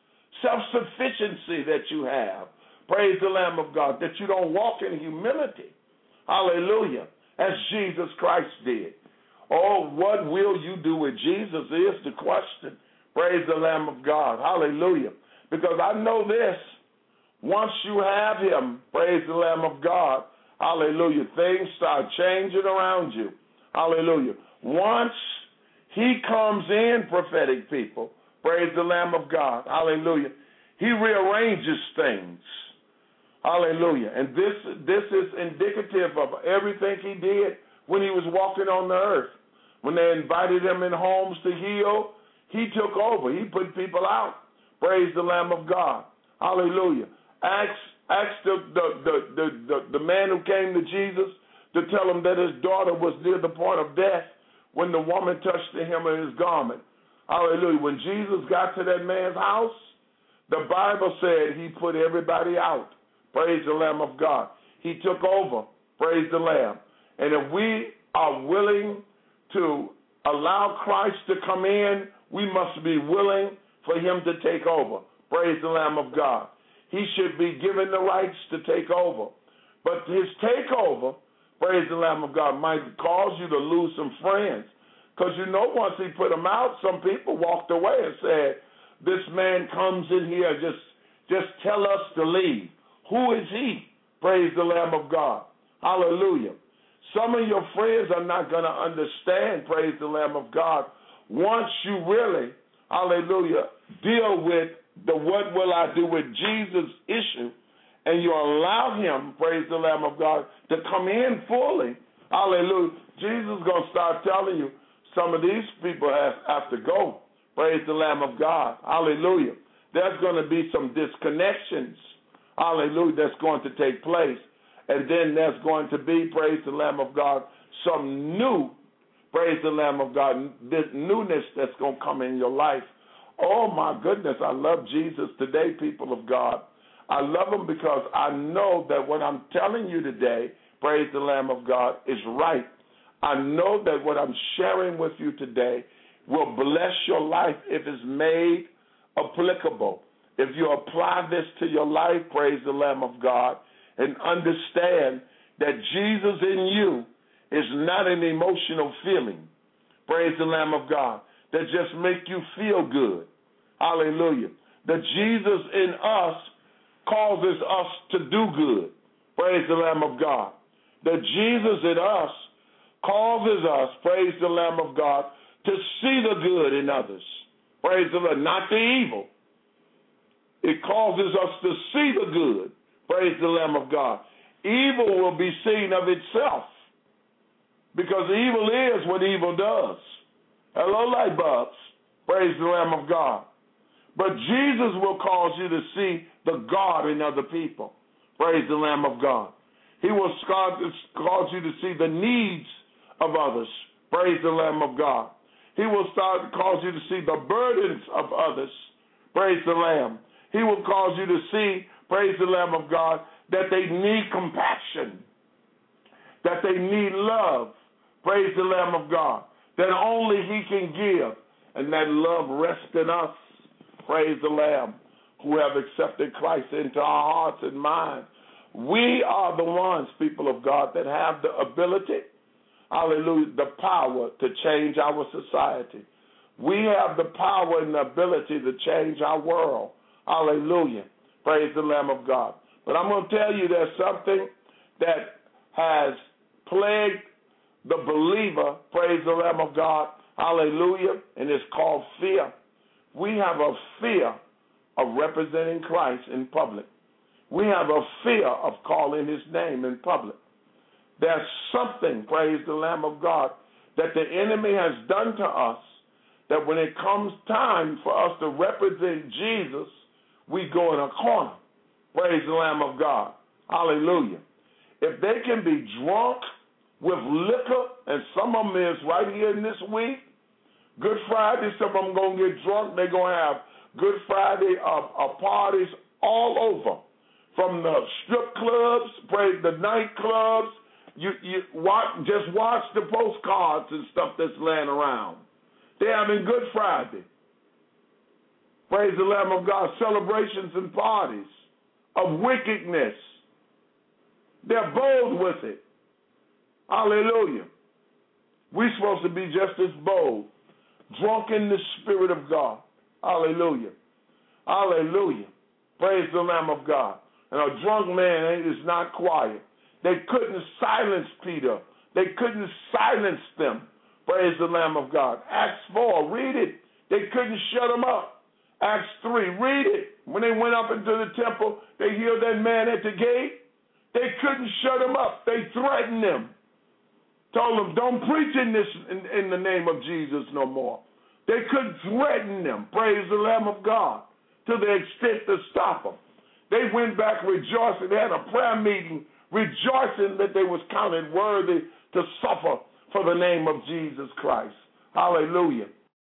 self-sufficiency that you have, praise the Lamb of God, that you don't walk in humility, hallelujah, as Jesus Christ did? Oh, what will you do with Jesus is the question, praise the Lamb of God, hallelujah, because I know this. Once you have him, praise the Lamb of God, hallelujah, things start changing around you, hallelujah. Once he comes in, prophetic people, praise the Lamb of God, hallelujah, he rearranges things, hallelujah. And this, this is indicative of everything he did when he was walking on the earth. When they invited him in homes to heal, he took over. He put people out, praise the Lamb of God, hallelujah. Ask, ask the, the, the, the, the, the man who came to Jesus to tell him that his daughter was near the point of death when the woman touched the hem of his garment. Hallelujah. When Jesus got to that man's house, the Bible said he put everybody out. Praise the Lamb of God. He took over. Praise the Lamb. And if we are willing to allow Christ to come in, we must be willing for him to take over. Praise the Lamb of God. He should be given the rights to take over. But his takeover, praise the Lamb of God, might cause you to lose some friends. Because you know once he put them out, some people walked away and said, this man comes in here, just, just tell us to leave. Who is he? Praise the Lamb of God. Hallelujah. Some of your friends are not going to understand, praise the Lamb of God, once you really, hallelujah, deal with the what will I do with Jesus issue, and you allow him, praise the Lamb of God, to come in fully, hallelujah, Jesus is going to start telling you, some of these people have, have to go, praise the Lamb of God, hallelujah. There's going to be some disconnections, hallelujah, that's going to take place. And then there's going to be, praise the Lamb of God, some new, praise the Lamb of God, this newness that's going to come in your life. Oh, my goodness, I love Jesus today, people of God. I love him because I know that what I'm telling you today, praise the Lamb of God, is right. I know that what I'm sharing with you today will bless your life if it's made applicable. If you apply this to your life, praise the Lamb of God, and understand that Jesus in you is not an emotional feeling, praise the Lamb of God, that just make you feel good. Hallelujah. That Jesus in us causes us to do good. Praise the Lamb of God. That Jesus in us causes us, praise the Lamb of God, to see the good in others. Praise the Lord, not the evil. It causes us to see the good. Praise the Lamb of God. Evil will be seen of itself, because evil is what evil does. Hello, light bulbs. Praise the Lamb of God. But Jesus will cause you to see the God in other people. Praise the Lamb of God. He will cause you to see the needs of others. Praise the Lamb of God. He will start cause you to see the burdens of others. Praise the Lamb. He will cause you to see, praise the Lamb of God, that they need compassion, that they need love. Praise the Lamb of God, that only He can give, and that love rests in us. Praise the Lamb, who have accepted Christ into our hearts and minds. We are the ones, people of God, that have the ability, hallelujah, the power to change our society. We have the power and the ability to change our world. Hallelujah. Praise the Lamb of God. But I'm going to tell you there's something that has plagued the believer, praise the Lamb of God, hallelujah, and it's called fear. We have a fear of representing Christ in public. We have a fear of calling His name in public. There's something, praise the Lamb of God, that the enemy has done to us, that when it comes time for us to represent Jesus, we go in a corner. Praise the Lamb of God. Hallelujah. If they can be drunk with liquor, and some of them is right here in this week, Good Friday, some of them going to get drunk. They're going to have Good Friday uh, uh, parties all over, from the strip clubs, praise the nightclubs. You, you watch, just watch the postcards and stuff that's laying around. They're having Good Friday. Praise the Lamb of God, celebrations and parties of wickedness. They're bold with it. Hallelujah. We're supposed to be just as bold, drunk in the Spirit of God. Hallelujah. Hallelujah. Praise the Lamb of God. And a drunk man is not quiet. They couldn't silence Peter. They couldn't silence them. Praise the Lamb of God. Acts four, read it. They couldn't shut him up. Acts three, read it. When they went up into the temple, they healed that man at the gate. They couldn't shut him up. They threatened him. Told him, don't preach in this in, in the name of Jesus no more. They could threaten them, praise the Lamb of God, to the extent to stop them. They went back rejoicing. They had a prayer meeting, rejoicing that they was counted worthy to suffer for the name of Jesus Christ. Hallelujah.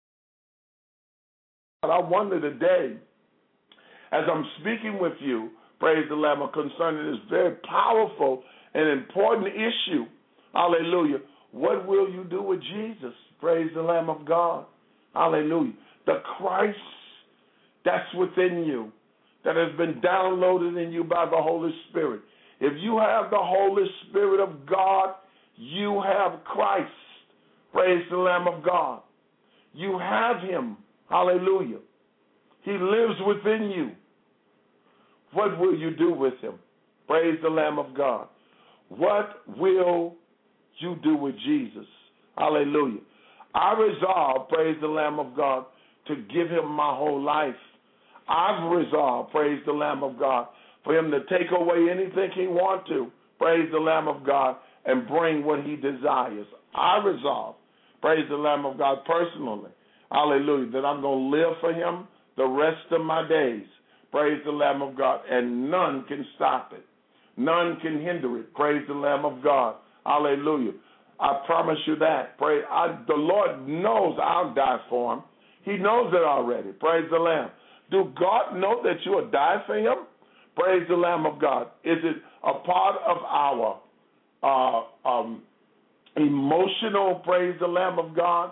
I wonder today, as I'm speaking with you, praise the Lamb, concerning this very powerful and important issue, hallelujah, what will you do with Jesus? Praise the Lamb of God. Hallelujah. The Christ that's within you, that has been downloaded in you by the Holy Spirit. If you have the Holy Spirit of God, you have Christ. Praise the Lamb of God. You have Him. Hallelujah. He lives within you. What will you do with Him? Praise the Lamb of God. What will you do with Jesus? Hallelujah. I resolve, praise the Lamb of God, to give Him my whole life. I've resolved, praise the Lamb of God, for Him to take away anything He wants to, praise the Lamb of God, and bring what He desires. I resolve, praise the Lamb of God, personally, hallelujah, that I'm going to live for Him the rest of my days. Praise the Lamb of God. And none can stop it. None can hinder it. Praise the Lamb of God. Hallelujah. I promise you that. Pray. I, the Lord knows I'll die for Him. He knows it already. Praise the Lamb. Do God know that you will die for Him? Praise the Lamb of God. Is it a part of our uh, um, emotional, praise the Lamb of God,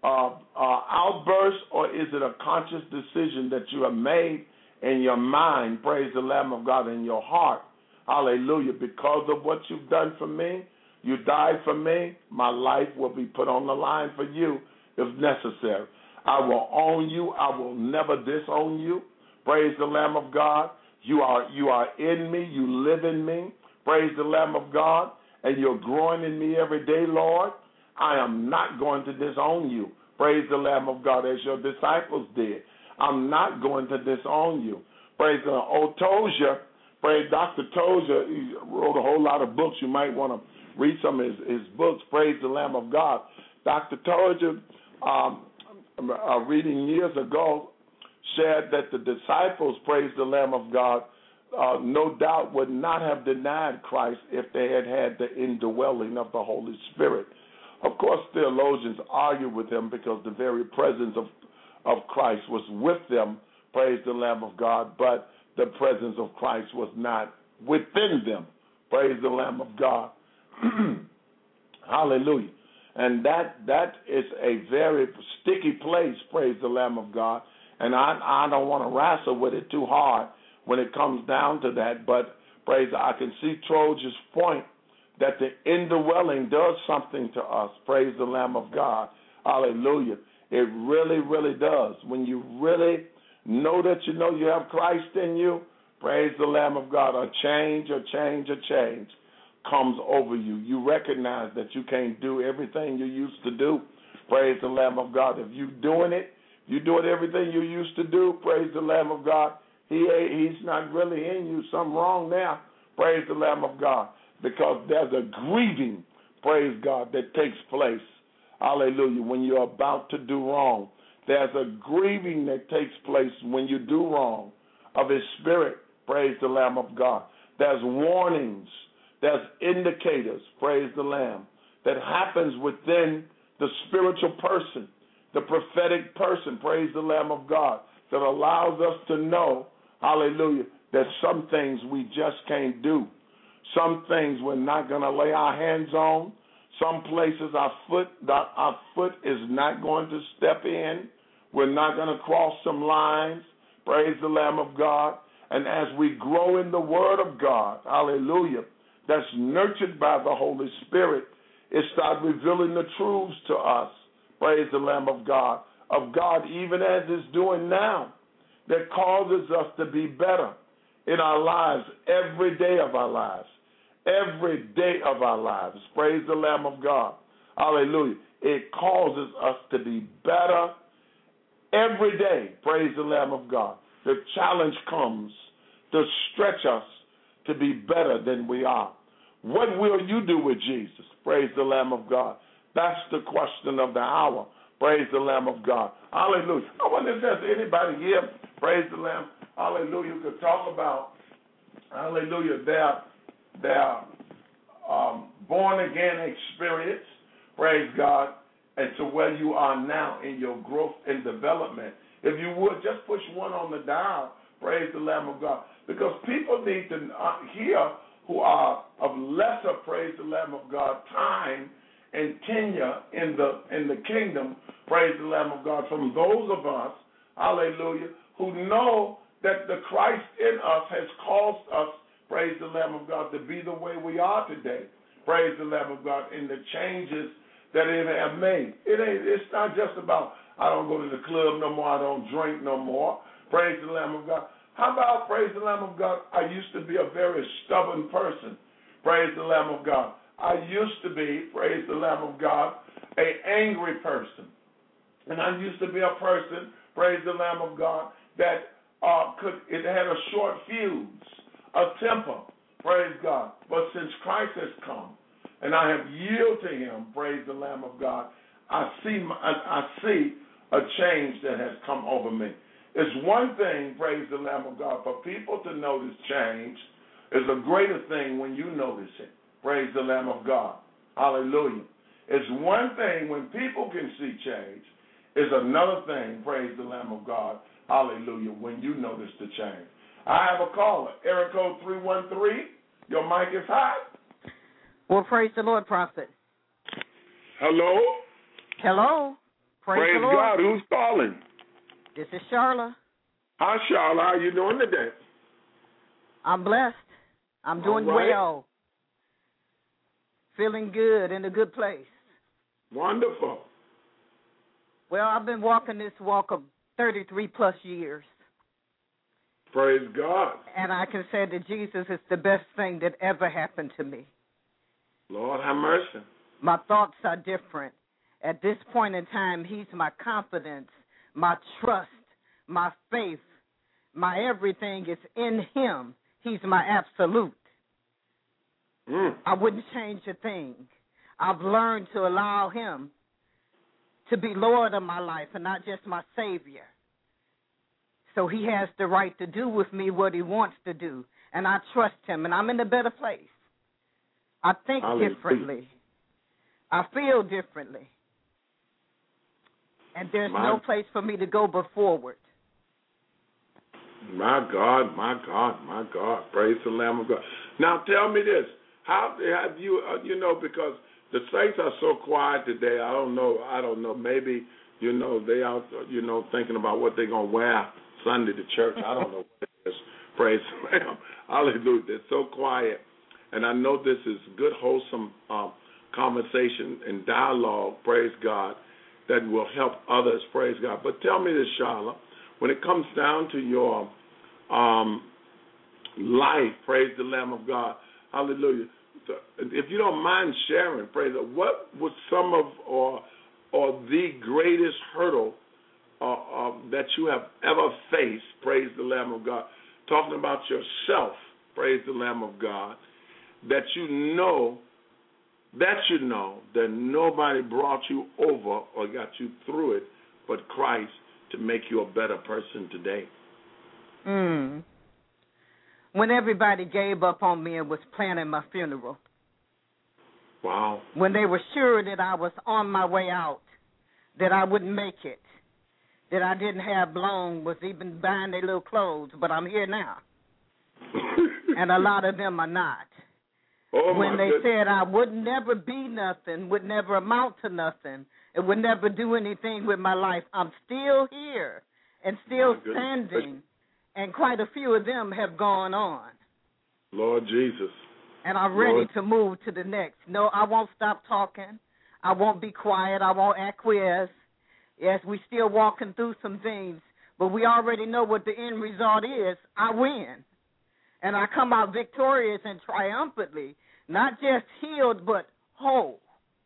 uh, uh, outburst, or is it a conscious decision that you have made in your mind, praise the Lamb of God, in your heart? Hallelujah. Because of what you've done for me, you died for me, my life will be put on the line for you if necessary. I will own you. I will never disown you. Praise the Lamb of God. You are you are in me. You live in me. Praise the Lamb of God. And you're growing in me every day, Lord. I am not going to disown you. Praise the Lamb of God, as your disciples did. I'm not going to disown you. Praise the Lord. Oh, Tozier, praise Doctor Tozier, he wrote a whole lot of books. You might want to read some of his, his books. Praise the Lamb of God. Doctor Tozier, um, uh, reading years ago, said that the disciples, praise the Lamb of God, uh, no doubt would not have denied Christ if they had had the indwelling of the Holy Spirit. Of course, theologians argue with him because the very presence of, of Christ was with them, praise the Lamb of God, but the presence of Christ was not within them, praise the Lamb of God. Hallelujah. And that that is a very sticky place, praise the Lamb of God. And I, I don't want to wrestle with it too hard when it comes down to that. But, praise, I can see Trojan's point that the indwelling does something to us. Praise the Lamb of God. Hallelujah. It really, really does. When you really know that you know you have Christ in you, praise the Lamb of God, a change, a change, a change comes over you. You recognize that you can't do everything you used to do. Praise the Lamb of God. If you're doing it, you're doing everything you used to do, praise the Lamb of God. He He's not really in you. Something wrong there, praise the Lamb of God, because there's a grieving, praise God, that takes place. Hallelujah. When you're about to do wrong, there's a grieving that takes place when you do wrong of His Spirit, praise the Lamb of God. There's warnings, there's indicators, praise the Lamb, that happens within the spiritual person, the prophetic person, praise the Lamb of God, that allows us to know, hallelujah, that some things we just can't do. Some things we're not going to lay our hands on. Some places our foot, our foot is not going to step in. We're not going to cross some lines, praise the Lamb of God. And as we grow in the Word of God, hallelujah, that's nurtured by the Holy Spirit, it starts revealing the truths to us. Praise the Lamb of God, of God, even as it's doing now, that causes us to be better in our lives, every day of our lives, every day of our lives. Praise the Lamb of God. Hallelujah. It causes us to be better every day. Praise the Lamb of God. The challenge comes to stretch us to be better than we are. What will you do with Jesus? Praise the Lamb of God. That's the question of the hour. Praise the Lamb of God. Hallelujah. I wonder if there's anybody here, praise the Lamb, hallelujah, who could talk about, hallelujah, their, their um, born-again experience, praise God, and to where you are now in your growth and development. If you would, just push one on the dial, praise the Lamb of God, because people need to uh, hear who are of lesser, praise the Lamb of God, time and tenure in the in the kingdom, praise the Lamb of God, from those of us, hallelujah, who know that the Christ in us has caused us, praise the Lamb of God, to be the way we are today, praise the Lamb of God, in the changes that it have made. It ain't, it's not just about, I don't go to the club no more, I don't drink no more, praise the Lamb of God. How about, praise the Lamb of God, I used to be a very stubborn person, praise the Lamb of God. I used to be, praise the Lamb of God, an angry person. And I used to be a person, praise the Lamb of God, that uh, could it had a short fuse, a temper, praise God. But since Christ has come, and I have yielded to Him, praise the Lamb of God, I see my, I, I see a change that has come over me. It's one thing, praise the Lamb of God, for people to notice change. It's a greater thing when you notice it. Praise the Lamb of God. Hallelujah. It's one thing when people can see change. It's another thing, praise the Lamb of God. Hallelujah, when you notice the change. I have a caller, area code three one three. Your mic is hot. Well, praise the Lord, Prophet. Hello? Hello. Praise, Praise the Lord. God. Who's calling? This is Charla. Hi, Charla. How you doing today? I'm blessed. I'm doing All right. well. Feeling good, in a good place. Wonderful. Well, I've been walking this walk of thirty-three plus years. Praise God. And I can say that Jesus is the best thing that ever happened to me. Lord have mercy. My thoughts are different. At this point in time, he's my confidence, my trust, my faith, my everything is in him. He's my absolute. Mm. I wouldn't change a thing. I've learned to allow him to be Lord of my life and not just my Savior. So he has the right to do with me what he wants to do, and I trust him, and I'm in a better place. I think Hallelujah. differently. I feel differently. And there's My- no place for me to go but forward. My God, my God, my God. Praise the Lamb of God. Now tell me this. How have you, uh, you know, because the saints are so quiet today, I don't know, I don't know, maybe, you know, they out, you know, thinking about what they're going to wear Sunday to church. I don't know what it is. Praise the Lamb. Hallelujah. They're so quiet. And I know this is good, wholesome um, conversation and dialogue, praise God, that will help others, praise God. But tell me this, Charla, when it comes down to your um, life, praise the Lamb of God, hallelujah. If you don't mind sharing, praise God, what was some of or or the greatest hurdle uh, uh, that you have ever faced, praise the Lamb of God, talking about yourself, praise the Lamb of God, that you know, that you know that nobody brought you over or got you through it but Christ to make you a better person today? Mm. When everybody gave up on me and was planning my funeral. Wow. When they were sure that I was on my way out, that I wouldn't make it, that I didn't have long, was even buying their little clothes, but I'm here now. And a lot of them are not. Oh, when my they goodness. said I would never be nothing, would never amount to nothing, and would never do anything with my life, I'm still here and still My goodness. standing, and quite a few of them have gone on. Lord Jesus. And I'm ready Lord. to move to the next. No, I won't stop talking. I won't be quiet. I won't acquiesce. Yes, we still walking through some things, but we already know what the end result is. I win. And I come out victorious and triumphantly, not just healed, but whole.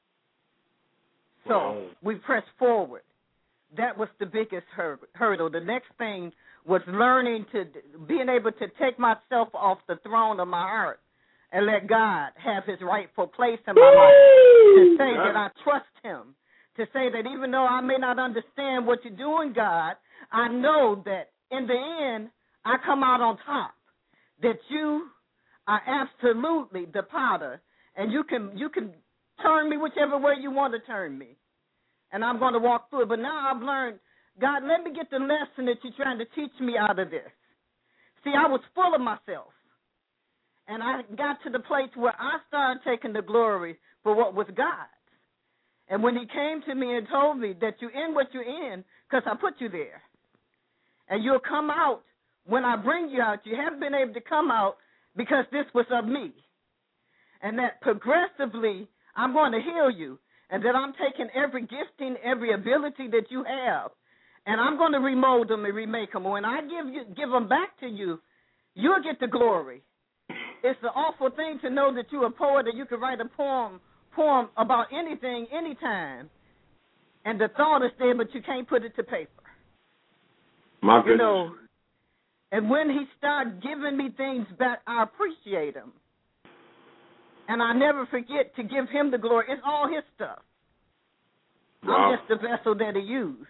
So Wow. we press forward. That was the biggest hur- hurdle. The next thing was learning to, being able to take myself off the throne of my heart and let God have his rightful place in my life, to say that I trust him, to say that even though I may not understand what you're doing, God, I know that in the end I come out on top, that you are absolutely the potter, and you can you can turn me whichever way you want to turn me, and I'm going to walk through it. But now I've learned, God, let me get the lesson that you're trying to teach me out of this. See, I was full of myself. And I got to the place where I started taking the glory for what was God's. And when he came to me and told me that you're in what you're in because I put you there, and you'll come out when I bring you out, you haven't been able to come out because this was of me. And that progressively I'm going to heal you, and that I'm taking every gifting, every ability that you have, and I'm going to remold them and remake them. When I give you, give them back to you, you'll get the glory. It's an awful thing to know that you're a poet and you can write a poem poem about anything, anytime, and the thought is there, but you can't put it to paper. My goodness. You know, and when he started giving me things back, I appreciate him. And I never forget to give him the glory. It's all his stuff. Wow. I'm just the vessel that he used.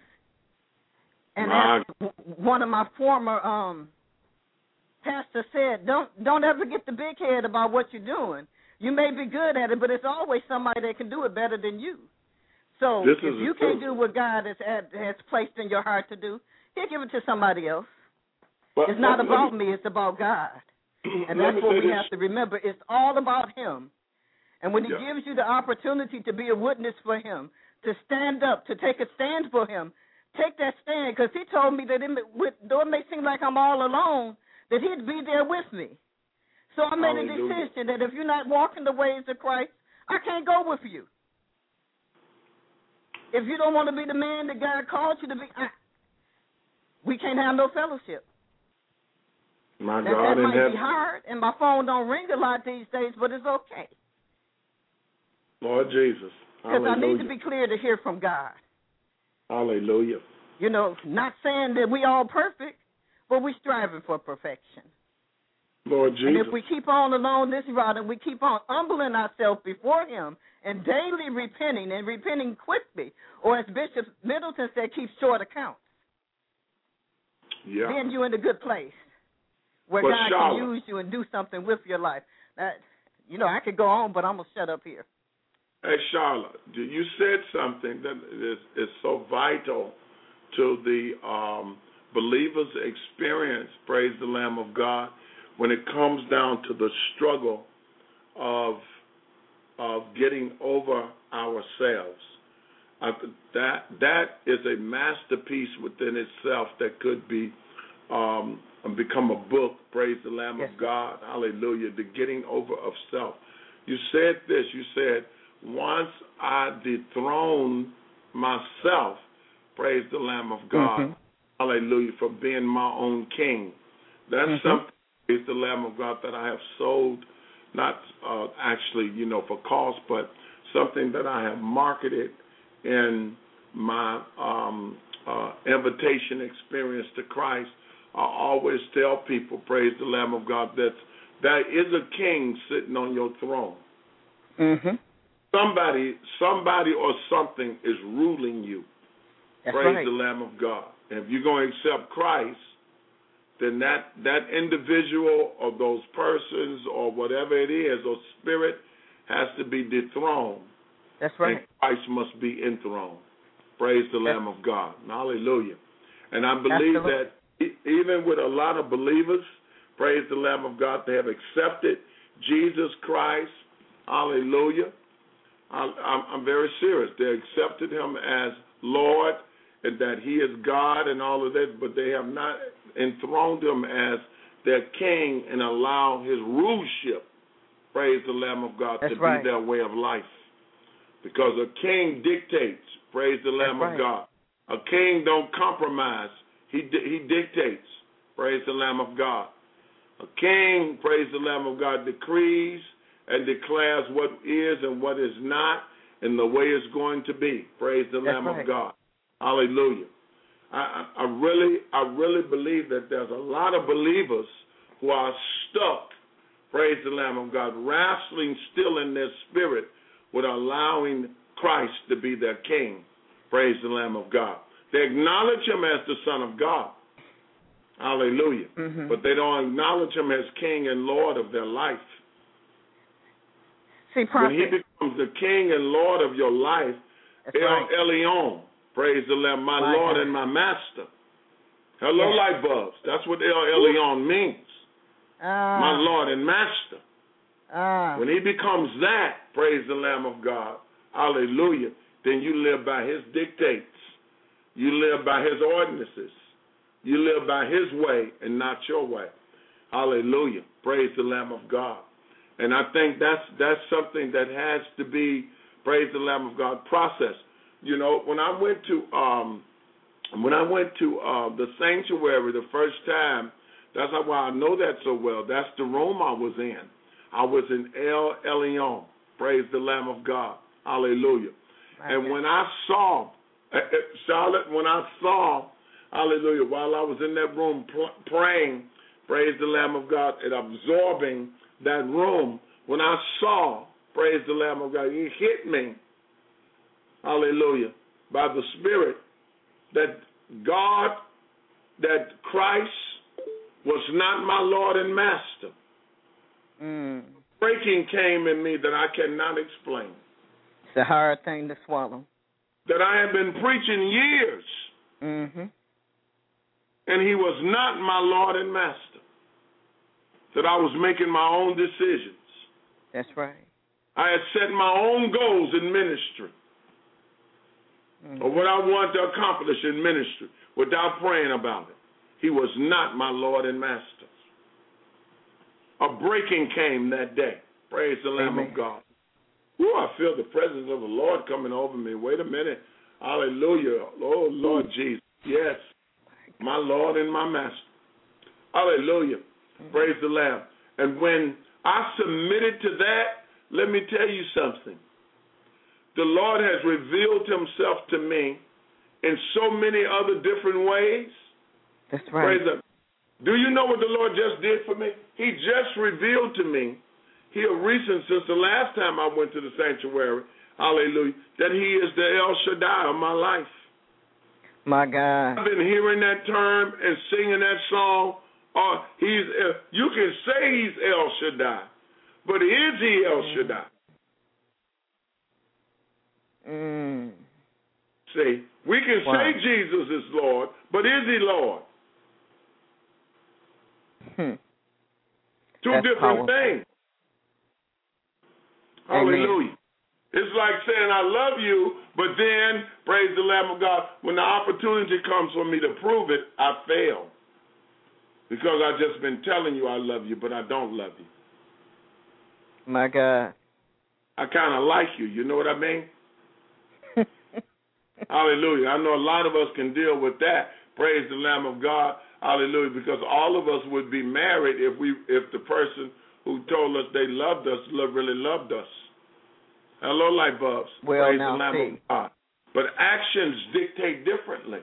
And Wow. as one of my former um, pastors said, don't don't ever get the big head about what you're doing. You may be good at it, but it's always somebody that can do it better than you. So This if is you the can't truth. do what God has, has placed in your heart to do, he'll give it to somebody else. But It's not let- about let me, it's about God. And let that's me what say we this. have to remember. It's all about him. And when he Yeah. gives you the opportunity to be a witness for him, to stand up, to take a stand for him, take that stand, because he told me that it, though it may seem like I'm all alone, that he'd be there with me. So I made Hallelujah. a decision that if you're not walking the ways of Christ, I can't go with you. If you don't want to be the man that God called you to be, I, we can't have no fellowship. My that, God that might heaven. be hard, and my phone don't ring a lot these days, but it's okay. Lord Jesus. Because I need to be clear to hear from God. Hallelujah. You know, not saying that we all perfect, but we're striving for perfection. Lord Jesus. And if we keep on along this route and we keep on humbling ourselves before him and daily repenting and repenting quickly, or as Bishop Middleton said, keep short accounts, yeah. then you're in a good place where but God Charlotte, can use you and do something with your life. That, you know, I could go on, but I'm going to shut up here. Hey, Charlotte, you said something that is, is so vital to the um, believer's experience, praise the Lamb of God, when it comes down to the struggle of of getting over ourselves. I, that that is a masterpiece within itself that could be um, become a book, praise the Lamb yes. of God, hallelujah, the getting over of self. You said this, you said, once I dethrone myself, praise the Lamb of God, mm-hmm. hallelujah, for being my own king. That's mm-hmm. something, praise the Lamb of God, that I have sold, not uh, actually, you know, for cost, but something that I have marketed in my um, uh, invitation experience to Christ. I always tell people, praise the Lamb of God, that there is a king sitting on your throne. Mm-hmm. Somebody, somebody or something is ruling you. That's Praise right. the Lamb of God. And if you're going to accept Christ, then that, that individual or those persons or whatever it is or spirit has to be dethroned. That's right. And Christ must be enthroned. Praise the That's Lamb of God. Hallelujah. And I believe Absolutely. that even with a lot of believers, praise the Lamb of God, they have accepted Jesus Christ. Hallelujah. I'm very serious. They accepted him as Lord and that he is God and all of that, but they have not enthroned him as their king and allow his ruleship, praise the Lamb of God, That's to right. be their way of life. Because a king dictates, praise the Lamb That's of right. God. A king don't compromise. He he dictates, praise the Lamb of God. A king, praise the Lamb of God, decrees and declares what is and what is not and the way it's going to be. Praise the That's Lamb right. of God. Hallelujah. I, I really, I really believe that there's a lot of believers who are stuck, praise the Lamb of God, wrestling still in their spirit with allowing Christ to be their king. Praise the Lamb of God. They acknowledge him as the Son of God. Hallelujah. Mm-hmm. But they don't acknowledge him as King and Lord of their life. See, prophet, when he becomes the King and Lord of your life, That's El right. Elyon, praise the Lamb, my, my Lord God. and my Master. Hello, yes. light bulbs. That's what El Elyon means. Ah. My Lord and Master. Ah. When he becomes that, praise the Lamb of God, hallelujah, then you live by his dictates. You live by his ordinances. You live by his way and not your way. Hallelujah. Praise the Lamb of God. And I think that's that's something that has to be, praise the Lamb of God, processed. You know, when I went to um, when I went to uh, the sanctuary the first time, that's why I know that so well. That's the room I was in. I was in El Elyon. Praise the Lamb of God. Hallelujah. Okay. And when I saw, uh, Charlotte, when I saw, hallelujah, while I was in that room pl- praying, praise the Lamb of God, and absorbing that room, when I saw, praise the Lamb of God, it hit me, hallelujah, by the Spirit, that God, that Christ was not my Lord and Master. Mm. Breaking came in me that I cannot explain. It's a hard thing to swallow. That I have been preaching years, mm-hmm. and he was not my Lord and Master. That I was making my own decisions. That's right. I had set my own goals in ministry. mm-hmm. or what I want to accomplish in ministry without praying about it, he was not my Lord and Master. A breaking came that day. Praise the Lamb Amen. Of God. Ooh, I feel the presence of the Lord coming over me. Wait a minute. Hallelujah. Oh, Lord Ooh. Jesus. Yes, my Lord and my Master. Hallelujah. Mm-hmm. Praise the Lamb. And when I submitted to that, let me tell you something. The Lord has revealed himself to me in so many other different ways. That's right. Praise the, do you know what the Lord just did for me? He just revealed to me here recent, since the last time I went to the sanctuary, hallelujah, that he is the El Shaddai of my life. My God. I've been hearing that term and singing that song. Uh, he's uh, you can say he's El Shaddai, but is he El Shaddai? Mm. See, we can wow. say Jesus is Lord, but is he Lord? Hmm. Two That's different powerful. things. Amen. Hallelujah. It's like saying I love you, but then, praise the Lamb of God, when the opportunity comes for me to prove it, I fail. Because I've just been telling you I love you, but I don't love you. My God. I kind of like you. You know what I mean? Hallelujah. I know a lot of us can deal with that. Praise the Lamb of God. Hallelujah. Because all of us would be married if we, if the person who told us they loved us really loved us. Hello, light bulbs. Well, praise now the Lamb see. of God. But actions dictate differently.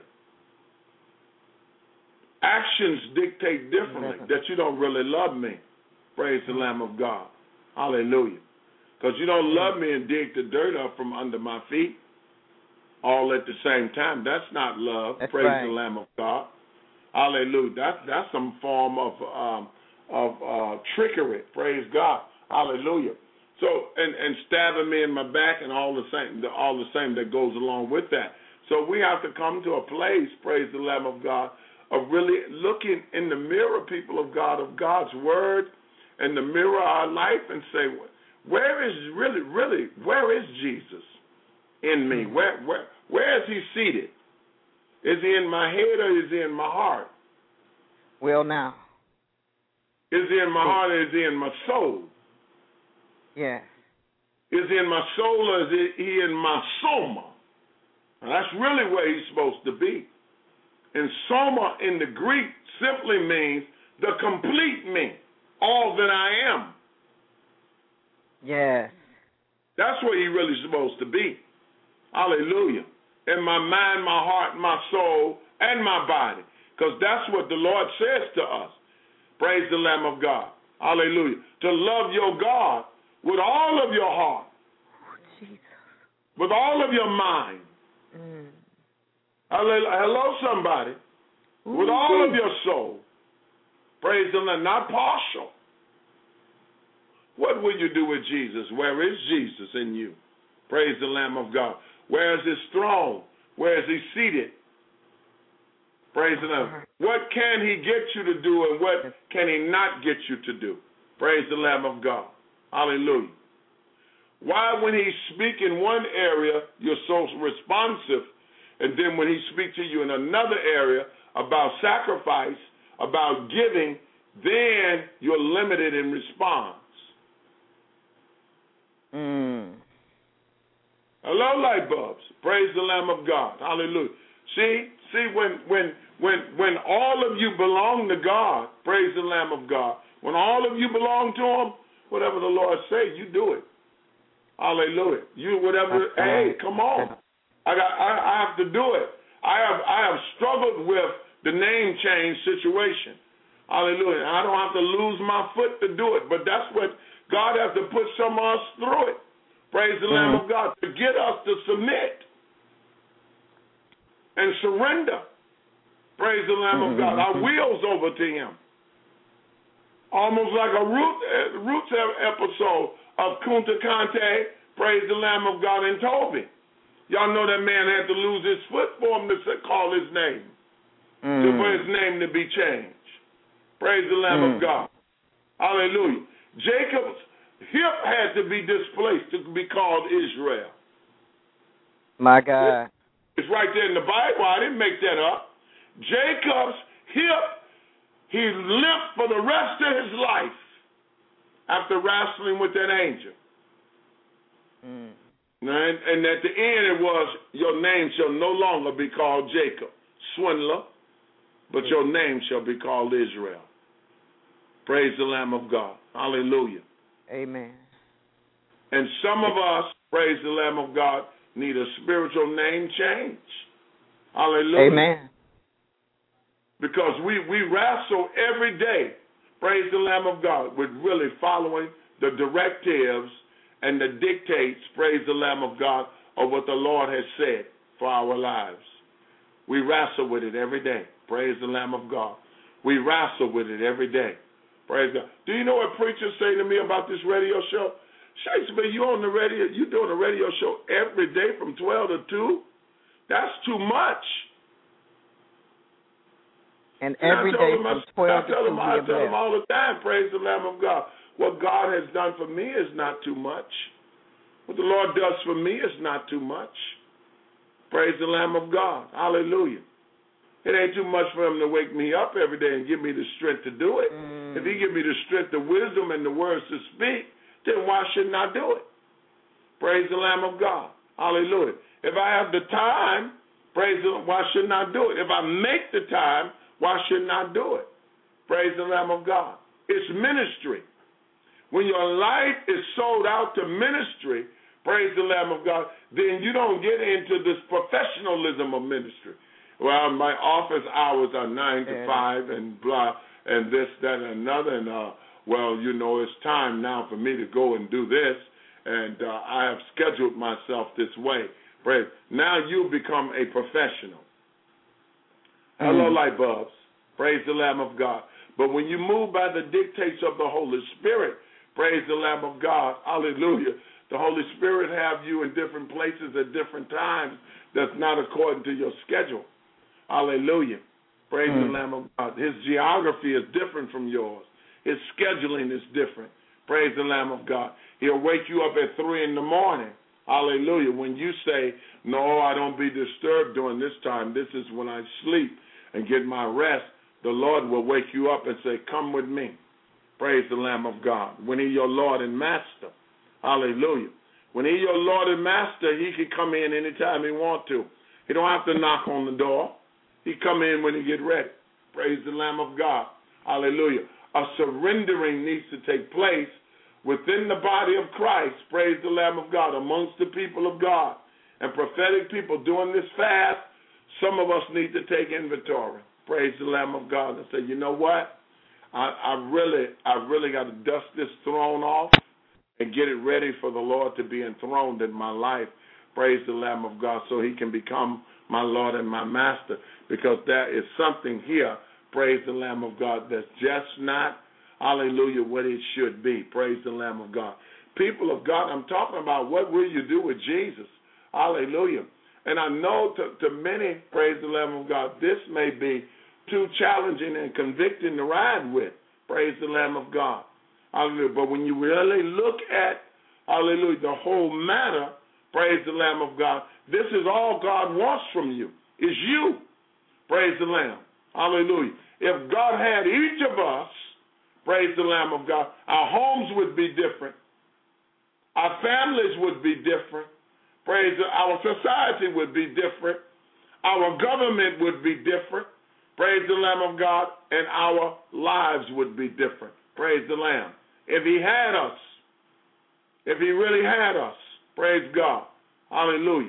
Actions dictate differently that you don't really love me. Praise the Lamb of God. Hallelujah. Because you don't love me and dig the dirt up from under my feet all at the same time. That's not love. That's Praise right. the Lamb of God. Hallelujah. That's that's some form of um, of uh, trickery. Praise God. Hallelujah. So and, and stabbing me in my back and all the same all the same that goes along with that. So we have to come to a place, praise the Lamb of God, of really looking in the mirror, people of God, of God's word, and the mirror of our life and say, where is really, really, where is Jesus in me? Where where where is he seated? Is he in my head or is he in my heart? Well, now. Is he in my heart or is he in my soul? Yeah. Is he in my soul or is he in my soma? Now, that's really where he's supposed to be. And soma in the Greek simply means the complete me, all that I am. Yes. That's where he really supposed to be. Hallelujah. In my mind, my heart, my soul, and my body. Because that's what the Lord says to us. Praise the Lamb of God. Hallelujah. To love your God with all of your heart. Oh, Jesus. With all of your mind. Mm. Hello, somebody. Ooh, with all geez. of your soul. Praise the Lord. Not partial. What will you do with Jesus? Where is Jesus in you? Praise the Lamb of God. Where is his throne? Where is he seated? Praise the Lamb. What can he get you to do and what can he not get you to do? Praise the Lamb of God. Hallelujah. Why, when he speaks in one area, you're so responsive, and then when he speaks to you in another area about sacrifice, about giving, then you're limited in response. Mm. Hello, light bulbs. Praise the Lamb of God. Hallelujah. See, see, when when when when all of you belong to God, praise the Lamb of God. When all of you belong to him, whatever the Lord say, you do it. Hallelujah. You whatever. That's hey, right. come on. I got. I, I have to do it. I have. I have struggled with the name change situation. Hallelujah. I don't have to lose my foot to do it, but that's what God has to put some of us through it. Praise the mm-hmm. Lamb of God to get us to submit and surrender. Praise the Lamb mm-hmm. of God. Our wheels over to him. Almost like a root, Roots episode of Kunta Kinte, praise the Lamb of God, and Toby. Y'all know that man had to lose his foot for him to call his name, mm. to, for his name to be changed. Praise the Lamb mm. of God. Hallelujah. Jacob's hip had to be displaced to be called Israel. My God. It's right there in the Bible. I didn't make that up. Jacob's hip, he limped for the rest of his life after wrestling with that angel. Mm. And, and at the end it was, your name shall no longer be called Jacob, swindler, but your name shall be called Israel. Praise the Lamb of God. Hallelujah. Amen. And some of us, praise the Lamb of God, need a spiritual name change. Hallelujah. Amen. Because we, we wrestle every day, praise the Lamb of God, with really following the directives and the dictates, praise the Lamb of God, of what the Lord has said for our lives. We wrestle with it every day. Praise the Lamb of God. We wrestle with it every day. Praise God. Do you know what preachers say to me about this radio show? Shakespeare, you on the radio, you doing a radio show every day from twelve to two? That's too much. And every and day from twelve I to tell two. Them, I tell them all the time, praise the Lamb of God. What God has done for me is not too much. What the Lord does for me is not too much. Praise the Lamb of God. Hallelujah. It ain't too much for him to wake me up every day and give me the strength to do it. Mm. If he give me the strength, the wisdom, and the words to speak, then why shouldn't I do it? Praise the Lamb of God. Hallelujah. If I have the time, praise the Lord, why shouldn't I do it? If I make the time, why shouldn't I do it? Praise the Lamb of God. It's ministry. When your life is sold out to ministry, praise the Lamb of God, then you don't get into this professionalism of ministry. Well, my office hours are nine to yeah. five and blah, and this, that, and another. And, uh, well, you know, it's time now for me to go and do this. And uh, I have scheduled myself this way. Praise. Now you become a professional. Mm. Hello, light bulbs. Praise the Lamb of God. But when you move by the dictates of the Holy Spirit, praise the Lamb of God, hallelujah, the Holy Spirit have you in different places at different times that's not according to your schedule. Hallelujah. Praise mm. the Lamb of God. His geography is different from yours. His scheduling is different. Praise the Lamb of God. He'll wake you up at three in the morning. Hallelujah. When you say, no, I don't be disturbed during this time. This is when I sleep and get my rest. The Lord will wake you up and say, come with me. Praise the Lamb of God. When he's your Lord and Master. Hallelujah. When he's your Lord and Master, he can come in anytime he wants to. He don't have to knock on the door. He come in when he get ready. Praise the Lamb of God. Hallelujah. A surrendering needs to take place within the body of Christ. Praise the Lamb of God. Amongst the people of God. And prophetic people doing this fast, some of us need to take inventory. Praise the Lamb of God. And say, you know what? I, I really, I really got to dust this throne off and get it ready for the Lord to be enthroned in my life. Praise the Lamb of God, so he can become my Lord and my Master, because there is something here, praise the Lamb of God, that's just not, hallelujah, what it should be. Praise the Lamb of God. People of God, I'm talking about what will you do with Jesus. Hallelujah. And I know to, to many, praise the Lamb of God, this may be too challenging and convicting to ride with. Praise the Lamb of God. Hallelujah. But when you really look at, hallelujah, the whole matter, praise the Lamb of God, this is all God wants from you, is you. Praise the Lamb. Hallelujah. If God had each of us, praise the Lamb of God, our homes would be different. Our families would be different. Praise the, our society would be different. Our government would be different. Praise the Lamb of God. And our lives would be different. Praise the Lamb. If he had us, if he really had us, praise God. Hallelujah.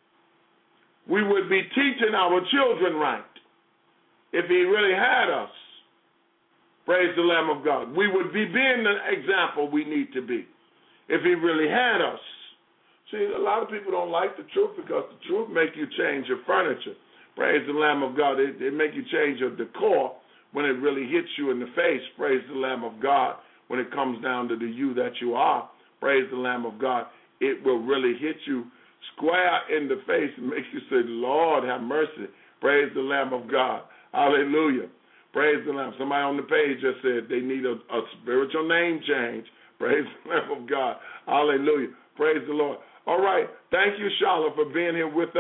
We would be teaching our children right. If he really had us, praise the Lamb of God, we would be being the example we need to be. If he really had us. See, a lot of people don't like the truth because the truth make you change your furniture. Praise the Lamb of God. It, it make you change your decor when it really hits you in the face. Praise the Lamb of God. When it comes down to the you that you are, praise the Lamb of God, it will really hit you square in the face and make you say, Lord, have mercy. Praise the Lamb of God. Hallelujah. Praise the Lamb. Somebody on the page just said they need a, a spiritual name change. Praise the Lamb of God. Hallelujah. Praise the Lord. All right. Thank you, Charlotte, for being here with us.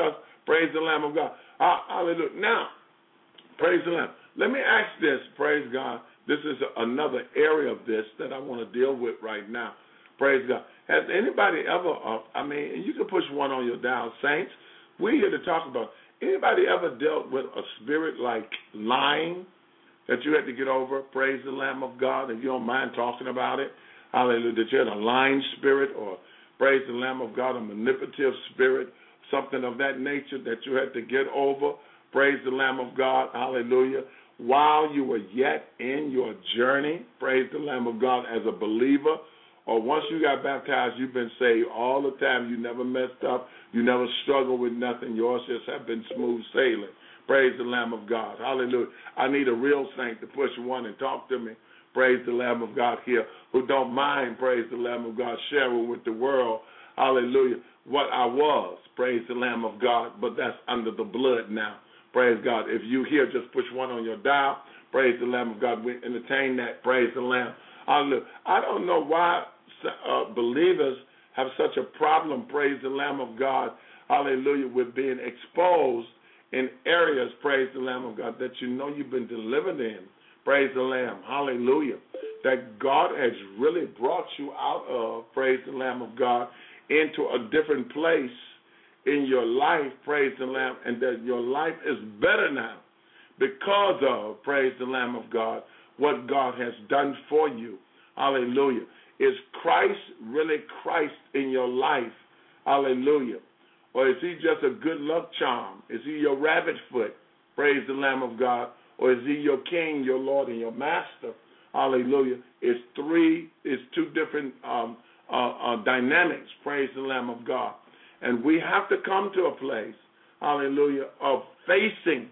Praise the Lamb of God. Hallelujah. Now, praise the Lamb. Let me ask this, praise God. This is another area of this that I want to deal with right now. Praise God. Has anybody ever, uh, I mean, you can push one on your dial, saints. We're here to talk about, anybody ever dealt with a spirit like lying that you had to get over? Praise the Lamb of God. If you don't mind talking about it, hallelujah, that you had a lying spirit, or praise the Lamb of God, a manipulative spirit, something of that nature that you had to get over. Praise the Lamb of God, hallelujah. While you were yet in your journey, praise the Lamb of God, as a believer, or once you got baptized, you've been saved all the time. You never messed up. You never struggled with nothing. Yours just have been smooth sailing. Praise the Lamb of God. Hallelujah. I need a real saint to push one and talk to me. Praise the Lamb of God here, who don't mind, praise the Lamb of God, sharing with the world, hallelujah, what I was. Praise the Lamb of God, but that's under the blood now. Praise God. If you here, just push one on your dial. Praise the Lamb of God. We entertain that. Praise the Lamb. Hallelujah. I don't know why uh, believers have such a problem, praise the Lamb of God, hallelujah, with being exposed in areas, praise the Lamb of God, that you know you've been delivered in. Praise the Lamb. Hallelujah. That God has really brought you out of, praise the Lamb of God, into a different place in your life, praise the Lamb, and that your life is better now because of, praise the Lamb of God, what God has done for you. Hallelujah. Is Christ really Christ in your life? Hallelujah. Or is he just a good luck charm? Is he your rabbit foot? Praise the Lamb of God. Or is he your king, your Lord, and your master? Hallelujah. It's three, it's two different um, uh, uh, dynamics. Praise the Lamb of God. And we have to come to a place, hallelujah, of facing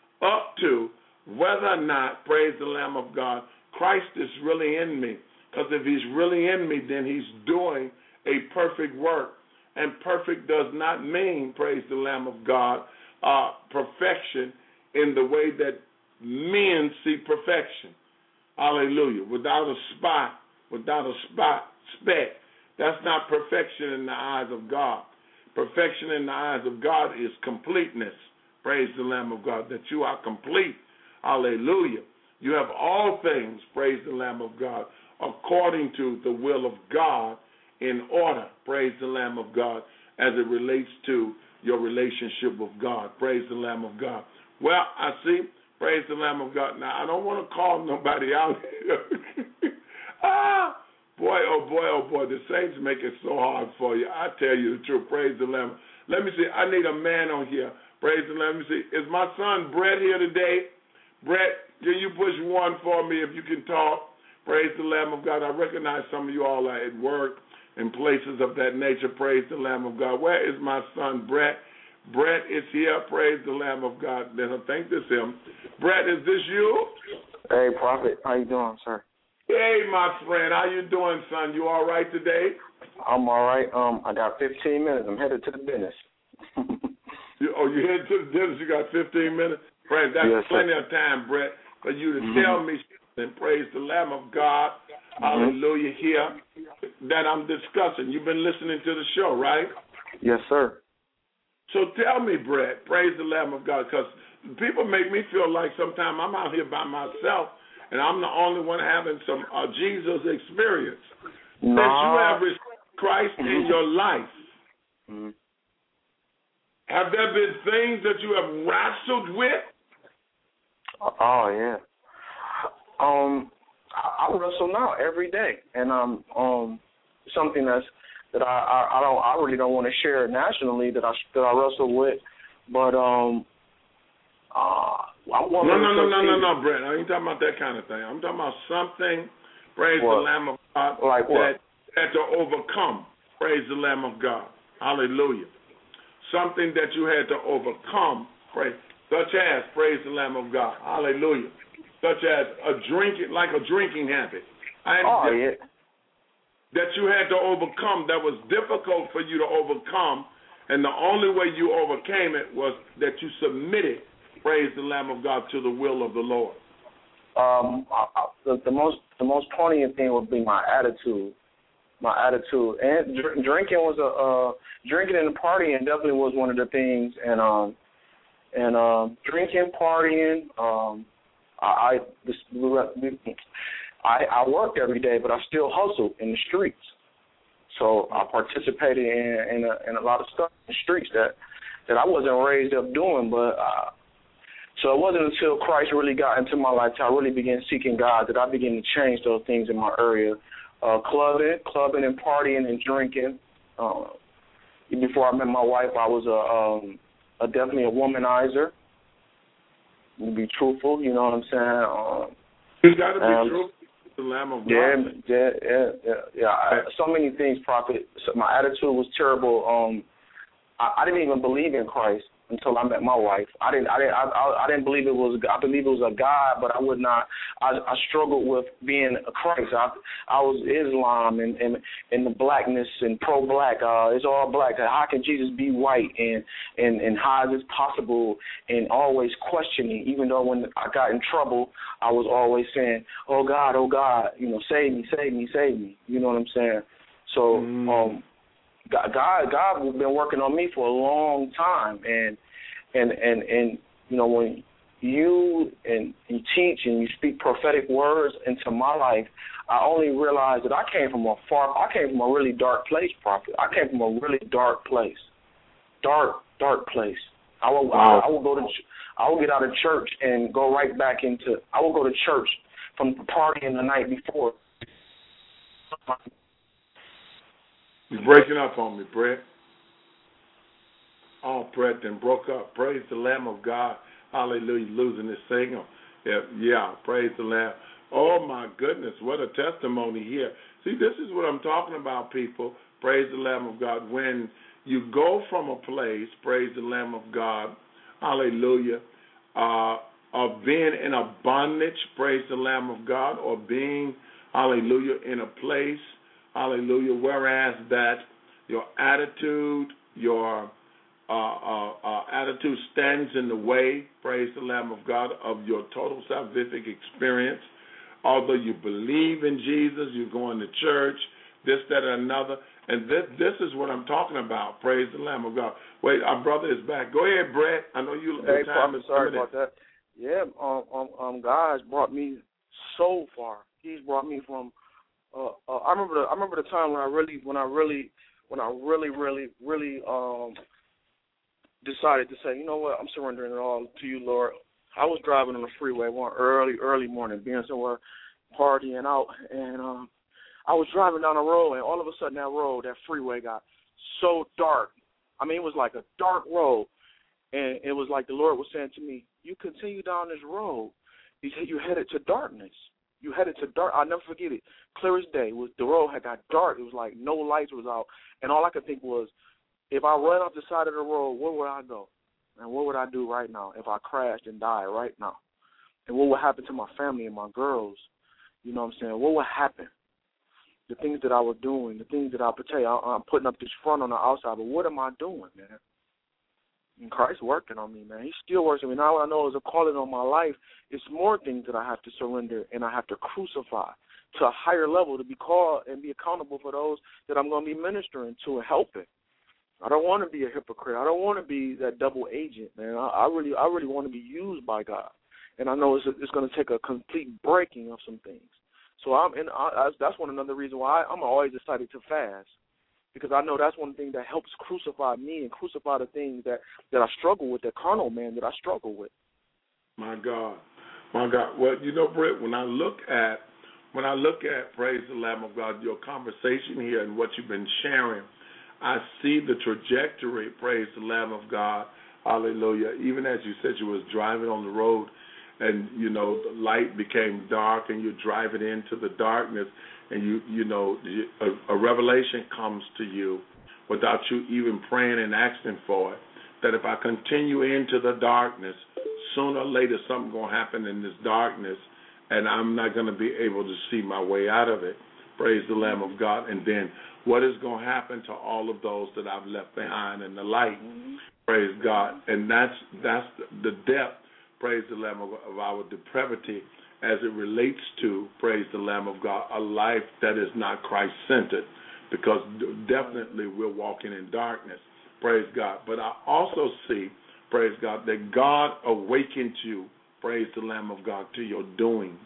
up to whether or not, praise the Lamb of God, Christ is really in me. Because if he's really in me, then he's doing a perfect work. And perfect does not mean, praise the Lamb of God, uh, perfection in the way that men see perfection. Hallelujah. Without a spot, without a spot, speck. That's not perfection in the eyes of God. Perfection in the eyes of God is completeness. Praise the Lamb of God, that you are complete. Hallelujah. You have all things, praise the Lamb of God, according to the will of God in order, praise the Lamb of God, as it relates to your relationship with God. Praise the Lamb of God. Well, I see, praise the Lamb of God. Now, I don't want to call nobody out here. ah, boy, oh boy, oh boy, the saints make it so hard for you. I tell you the truth, praise the Lamb. Let me see, I need a man on here. Praise the Lamb. Let me see, is my son Brett here today? Brett, can you push one for me if you can talk? Praise the Lamb of God. I recognize some of you all are at work and places of that nature. Praise the Lamb of God. Where is my son Brett? Brett is here. Praise the Lamb of God. Then I think this him. Brett, is this you? Hey, Prophet. How you doing, sir? Hey, my friend. How you doing, son? You all right today? I'm all right. Um, I got fifteen minutes. I'm headed to the business. you, oh, you headed to the business? You got fifteen minutes? Praise. That's yes, plenty sir. of time, Brett, for you to mm-hmm. tell me and praise the Lamb of God. Mm-hmm. Hallelujah. Here that I'm discussing. You've been listening to the show, right? Yes, sir. So tell me, Brett, praise the Lamb of God, because people make me feel like sometimes I'm out here by myself and I'm the only one having some uh, Jesus experience. No. That you have received Christ mm-hmm. in your life. Mm-hmm. Have there been things that you have wrestled with? Oh, yeah. Um, I wrestle now every day, and um, um, something that's that I, I, I don't I really don't want to share nationally that I that I wrestle with, but um, uh, I want no to no no no no no Brent, I ain't talking about that kind of thing. I'm talking about something, praise what? the Lamb of God, like what? that that to overcome, praise the Lamb of God, hallelujah. Something that you had to overcome, praise, such as praise the Lamb of God, hallelujah. Such as a drinking, like a drinking habit. I oh, yeah. That you had to overcome, that was difficult for you to overcome, and the only way you overcame it was that you submitted, praise the Lamb of God, to the will of the Lord. Um, I, I, the, the most the most poignant thing would be my attitude. my attitude. And dr- drinking was a uh, drinking and partying definitely was one of the things. And um and um drinking, partying. Um, I I, this, I I worked every day, but I still hustled in the streets. So I participated in in a, in a lot of stuff in the streets that, that I wasn't raised up doing. But uh, so it wasn't until Christ really got into my life, till I really began seeking God, that I began to change those things in my area. Uh, clubbing, clubbing and partying and drinking. Uh, before I met my wife, I was a, um, a definitely a womanizer. To be truthful, you know what I'm saying. Um, you got to be um, truthful. The Lamb of God. Yeah, yeah, yeah, yeah. yeah. I, so many things, Prophet. So my attitude was terrible. Um, I, I didn't even believe in Christ until I met my wife. I didn't. I didn't. I, I, I didn't believe it was. I believe it was a God, but I would not. I, I struggled with being a Christ. I, I was Islam and, and and the blackness and pro-black. Uh, it's all black. How can Jesus be white? And and and how is this possible? And always questioning. Even though when I got in trouble, I was always saying, "Oh God, oh God, you know, save me, save me, save me." You know what I'm saying? So. Mm. um God, God has been working on me for a long time, and and and and you know, when you and you teach and you speak prophetic words into my life, I only realized that I came from a far, I came from a really dark place, Prophet. I came from a really dark place, dark, dark place. I will, wow. I, I will go to, I will get out of church and go right back into. I will go to church from partying the night before. You're breaking up on me, Brett. Oh, Brett then broke up. Praise the Lamb of God. Hallelujah. Losing his signal. Yeah, yeah, praise the Lamb. Oh, my goodness. What a testimony here. See, this is what I'm talking about, people. Praise the Lamb of God. When you go from a place, praise the Lamb of God, hallelujah, uh, of being in a bondage, praise the Lamb of God, or being, hallelujah, in a place, hallelujah, whereas that your attitude, your uh, uh, uh, attitude stands in the way, praise the Lamb of God, of your total salvific experience. Although you believe in Jesus, you're going to church, this, that, and another. And this, this is what I'm talking about, praise the Lamb of God. Wait, our brother is back. Go ahead, Brett. I know you. Hey, Prophet, sorry about that. Yeah, um, um, um, God has brought me so far. He's brought me from. Uh, uh, I remember the I remember the time when I really when I really when I really really really um decided to say, you know what, I'm surrendering it all to you, Lord. I was driving on the freeway one early early morning, being somewhere partying out, and um, I was driving down the road, and all of a sudden that road, that freeway, got so dark. I mean, it was like a dark road, and it was like the Lord was saying to me, "You continue down this road, He said you're headed to darkness." You headed to dark. I'll never forget it. Clear as day. It was, the road had got dark. It was like no lights was out. And all I could think was, if I run off the side of the road, where would I go? And what would I do right now if I crashed and died right now? And what would happen to my family and my girls? You know what I'm saying? What would happen? The things that I was doing, the things that I portray, I, I'm putting up this front on the outside, but what am I doing, man? And Christ's working on me, man. He's still working on me. Now I know there's a calling on my life. It's more things that I have to surrender and I have to crucify to a higher level to be called and be accountable for those that I'm going to be ministering to and helping. I don't want to be a hypocrite. I don't want to be that double agent, man. I, I really, I really want to be used by God, and I know it's, it's going to take a complete breaking of some things. So I'm, and I, that's one another reason why I'm always excited to fast. Because I know that's one thing that helps crucify me and crucify the things that, that I struggle with, the carnal man that I struggle with. My God. My God. Well, you know, Britt, when I look at, when I look at, praise the Lamb of God, your conversation here and what you've been sharing, I see the trajectory, praise the Lamb of God, hallelujah. Even as you said, you was driving on the road and, you know, the light became dark and you're driving into the darkness. And, you you know, a, a revelation comes to you without you even praying and asking for it, that if I continue into the darkness, sooner or later something's going to happen in this darkness, and I'm not going to be able to see my way out of it. Praise the Lamb of God. And then what is going to happen to all of those that I've left behind in the light? Mm-hmm. Praise God. And that's, that's the depth, praise the Lamb of, of our depravity, as it relates to, praise the Lamb of God, a life that is not Christ-centered. because definitely we're walking in darkness. Praise God. But I also see, praise God, that God awakened you, praise the Lamb of God, to your doings.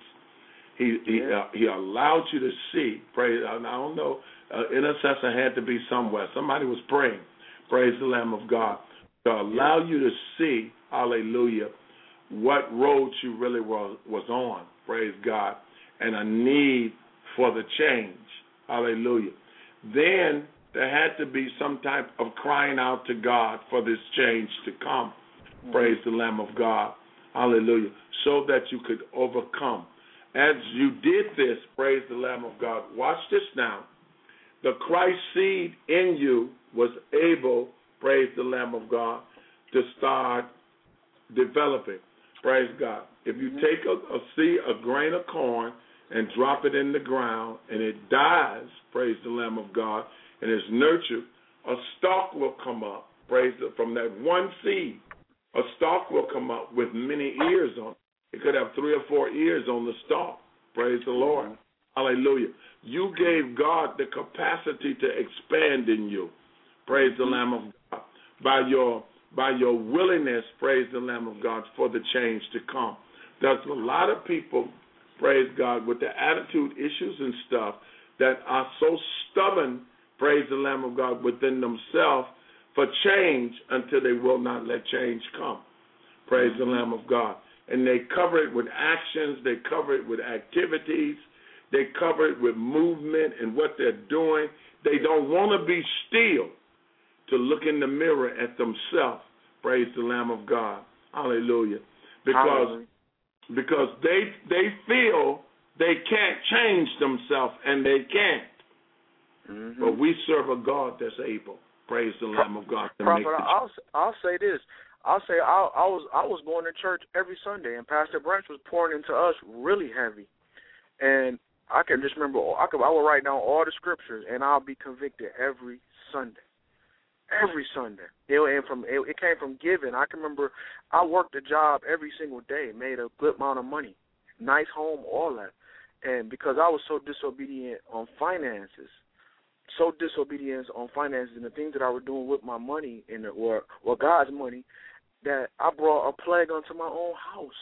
He he, uh, he allowed you to see, praise, I don't know, uh, intercessor had to be somewhere. Somebody was praying, praise the Lamb of God, to allow you to see, hallelujah, what road you really was, was on, praise God, and a need for the change, hallelujah. Then there had to be some type of crying out to God for this change to come, mm-hmm. praise the Lamb of God, hallelujah, so that you could overcome. As you did this, praise the Lamb of God, watch this now, the Christ seed in you was able, praise the Lamb of God, to start developing. Praise God. If you take a, a seed, a grain of corn, and drop it in the ground, and it dies, praise the Lamb of God, and is nurtured, a stalk will come up, praise the, from that one seed. A stalk will come up with many ears on it. It could have three or four ears on the stalk. Praise the Lord. Mm-hmm. Hallelujah. You gave God the capacity to expand in you. Praise the Lamb of God. By your by your willingness, praise the Lamb of God, for the change to come. There's a lot of people, praise God, with the attitude issues and stuff that are so stubborn, praise the Lamb of God, within themselves for change until they will not let change come. Praise the Lamb of God. And they cover it with actions. They cover it with activities. They cover it with movement and what they're doing. They don't want to be still to look in the mirror at themselves. Praise the Lamb of God. Hallelujah. Because Hallelujah. because they they feel they can't change themselves, and they can't. Mm-hmm. But we serve a God that's able. Praise the Lamb of God. To Prophet, make the I'll I'll say this. I'll say I, I was I was going to church every Sunday, and Pastor Branch was pouring into us really heavy, and I can just remember I could I would write down all the scriptures, and I'll be convicted every Sunday, every Sunday. It, and from it, it came from giving. I can remember I worked a job every single day, made a good amount of money, nice home, all that, and because I was so disobedient on finances. So disobedience on finances and the things that I was doing with my money and or or God's money, that I brought a plague onto my own house.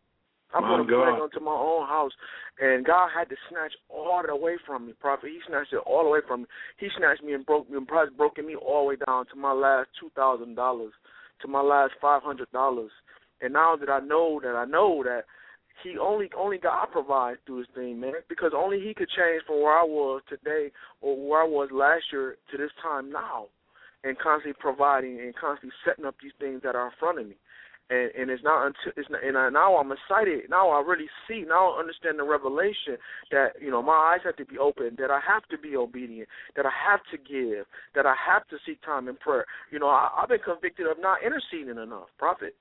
I my brought a God. plague onto my own house, and God had to snatch all it away from me, Prophet. He snatched it all away from me. He snatched me and broke me and probably broken me all the way down to my last two thousand dollars, to my last five hundred dollars. And now that I know that I know that. He only only God provides through his thing, man, because only he could change from where I was today or where I was last year to this time now, and constantly providing and constantly setting up these things that are in front of me. And and it's not until it's not, and I, now I'm excited. Now I really see. Now I understand the revelation that you know my eyes have to be open. That I have to be obedient. That I have to give. That I have to seek time in prayer. You know I, I've been convicted of not interceding enough, Prophet.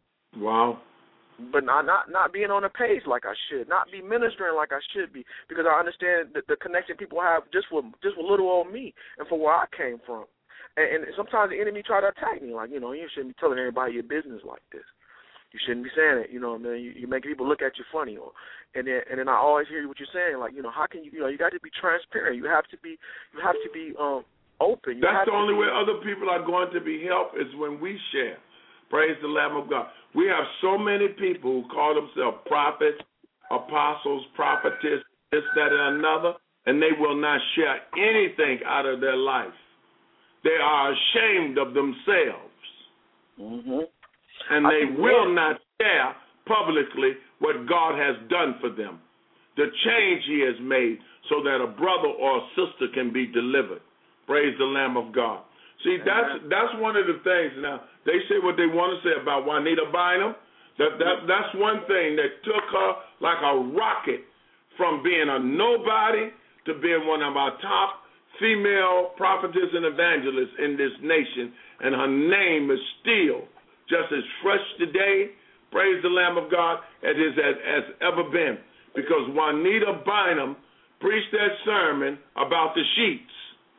Wow. But not, not not being on a page like I should, not be ministering like I should be, because I understand the, the connection people have just with just with little old me and for where I came from. And, and sometimes the enemy try to attack me, like, you know, you shouldn't be telling everybody your business like this. You shouldn't be saying it, you know, man. You, you make people look at you funny, or and then and then I always hear what you're saying, like, you know, how can you, you know, you got to be transparent. You have to be, you have to be um open. You That's the only be, way other people are going to be helped is when we share. Praise the Lamb of God. We have so many people who call themselves prophets, apostles, prophetess, this, that, and another, and they will not share anything out of their life. They are ashamed of themselves. Mm-hmm. And they will not share publicly what God has done for them, the change he has made so that a brother or a sister can be delivered. Praise the Lamb of God. See, that's that's one of the things. Now, they say what they want to say about Juanita Bynum. That, that That's one thing that took her like a rocket from being a nobody to being one of our top female prophetess and evangelists in this nation. And her name is still just as fresh today, praise the Lamb of God, as it has, has ever been. Because Juanita Bynum preached that sermon about the sheets.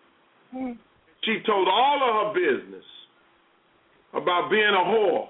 Mm. She told all of her business about being a whore.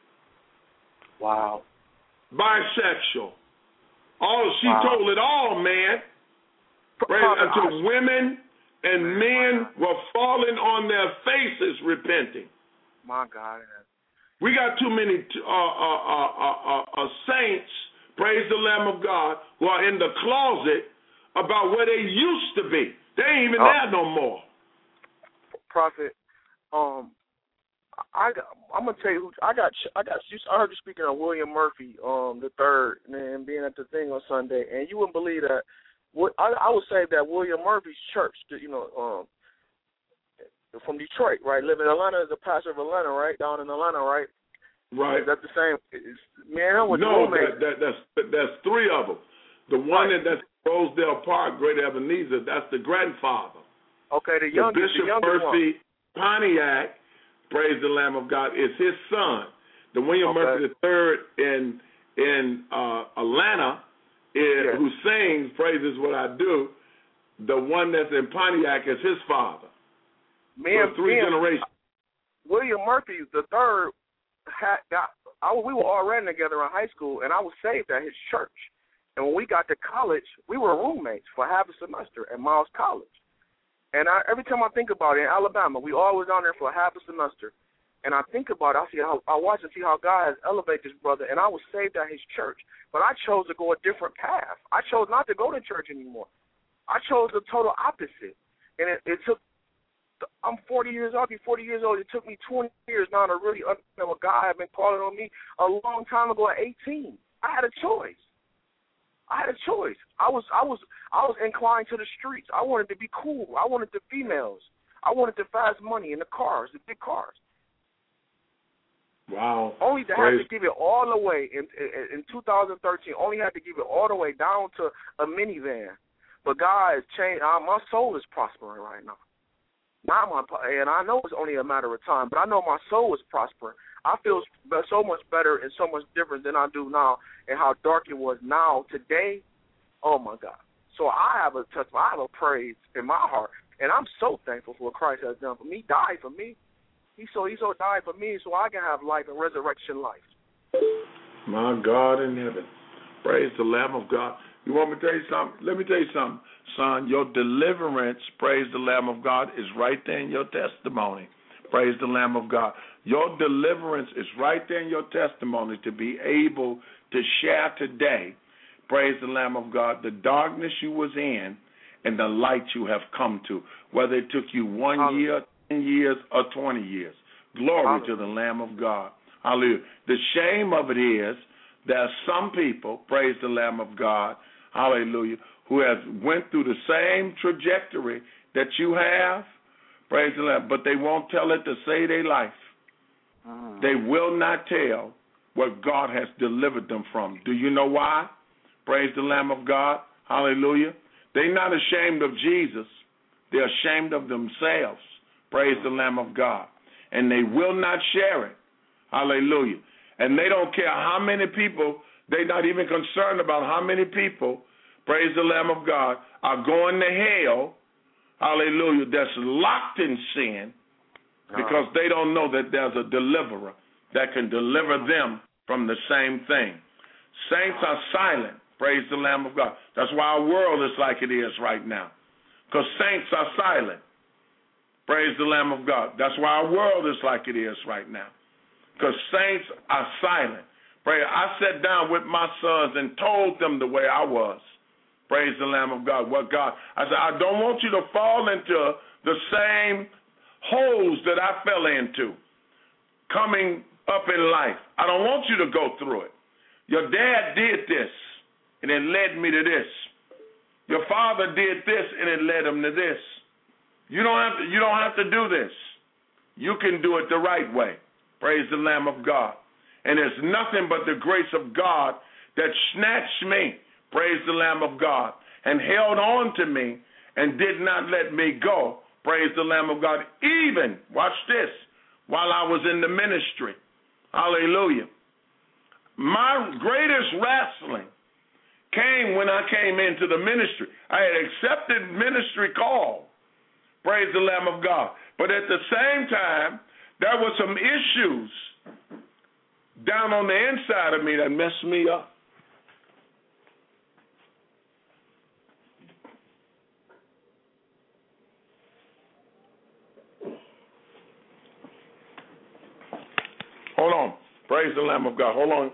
Wow. Bisexual. All she wow. told it all, man. Right, to women, and Man, men were falling on their faces repenting. My God. We got too many uh, uh, uh, uh, uh, saints, praise the Lamb of God, who are in the closet about where they used to be. They ain't even oh. there no more. Prophet, um, I got, I'm gonna tell you, I got, I got, I heard you speaking of William Murphy, um, the third, and being at the thing on Sunday, and you wouldn't believe that. What I, I would say that William Murphy's church, you know, um, from Detroit, right? Living in Atlanta, is the pastor of Atlanta, right? Down in Atlanta, right? Right. Is that the same? Is, man, with no, the that, that, that's that's three of them. The one right. that's Rosedale Park, Great Ebenezer, that's the grandfather. Okay, the youngest, the Bishop the youngest Murphy one. Pontiac, praise the Lamb of God, is his son. The William okay. Murphy the third in in uh, Atlanta, is, yes. who sings "Praise Is What I Do." The one that's in Pontiac is his father. Me so and three me generations. William Murphy the third had got. I, we were all ran together in high school, and I was saved at his church. And when we got to college, we were roommates for half a semester at Miles College. And I, every time I think about it, in Alabama, we all was down there for half a semester. And I think about it, I see how I watch and see how God has elevated this brother, and I was saved at his church. But I chose to go a different path. I chose not to go to church anymore. I chose the total opposite. And it, it took, I'm forty years old, I'll be forty years old. It took me twenty years now to really understand what God had been calling on me a long time ago at eighteen. I had a choice. I had a choice. I was I was I was inclined to the streets. I wanted to be cool. I wanted the females. I wanted the fast money and the cars, the big cars. Wow. Only to Praise. have to give it all away in, in in two thousand thirteen. Only had to give it all the way down to a minivan. But God has changed. Uh, my soul is prospering right now. Not my, and I know it's only a matter of time, but I know my soul is prospering. I feel so much better and so much different than I do now, and how dark it was now. Today, oh my God! So I have a touch, I have a praise in my heart, and I'm so thankful for what Christ has done for me. Died for me. He so he so died for me, so I can have life and resurrection life. My God in heaven, praise the Lamb of God. You want me to tell you something? Let me tell you something, son. Your deliverance, praise the Lamb of God, is right there in your testimony. Praise the Lamb of God. Your deliverance is right there in your testimony to be able to share today, praise the Lamb of God, the darkness you was in and the light you have come to, whether it took you one Hallelujah. year, ten years, or twenty years. Glory Hallelujah. to the Lamb of God. Hallelujah. The shame of it is there are some people, praise the Lamb of God, hallelujah, who have went through the same trajectory that you have, praise the Lamb, but they won't tell it to save their life. Uh-huh. They will not tell what God has delivered them from. Do you know why? Praise the Lamb of God, hallelujah. They're not ashamed of Jesus. They're ashamed of themselves, praise uh-huh. the Lamb of God. And they will not share it, hallelujah. And they don't care how many people, they're not even concerned about how many people, praise the Lamb of God, are going to hell, hallelujah, that's locked in sin because they don't know that there's a deliverer that can deliver them from the same thing. Saints are silent, praise the Lamb of God. That's why our world is like it is right now, because saints are silent, praise the Lamb of God. That's why our world is like it is right now, because saints are silent. Pray. I sat down with my sons and told them the way I was. Praise the Lamb of God. What God? I said, I don't want you to fall into the same holes that I fell into coming up in life. I don't want you to go through it. Your dad did this, and it led me to this. Your father did this, and it led him to this. You don't have to, you don't have to do this. You can do it the right way. Praise the Lamb of God. And it's nothing but the grace of God that snatched me, praise the Lamb of God, and held on to me and did not let me go, praise the Lamb of God, even, watch this, while I was in the ministry. Hallelujah. My greatest wrestling came when I came into the ministry. I had accepted ministry call, praise the Lamb of God. But at the same time, there were some issues down on the inside of me that messed me up. Praise the Lamb of God. Hold on.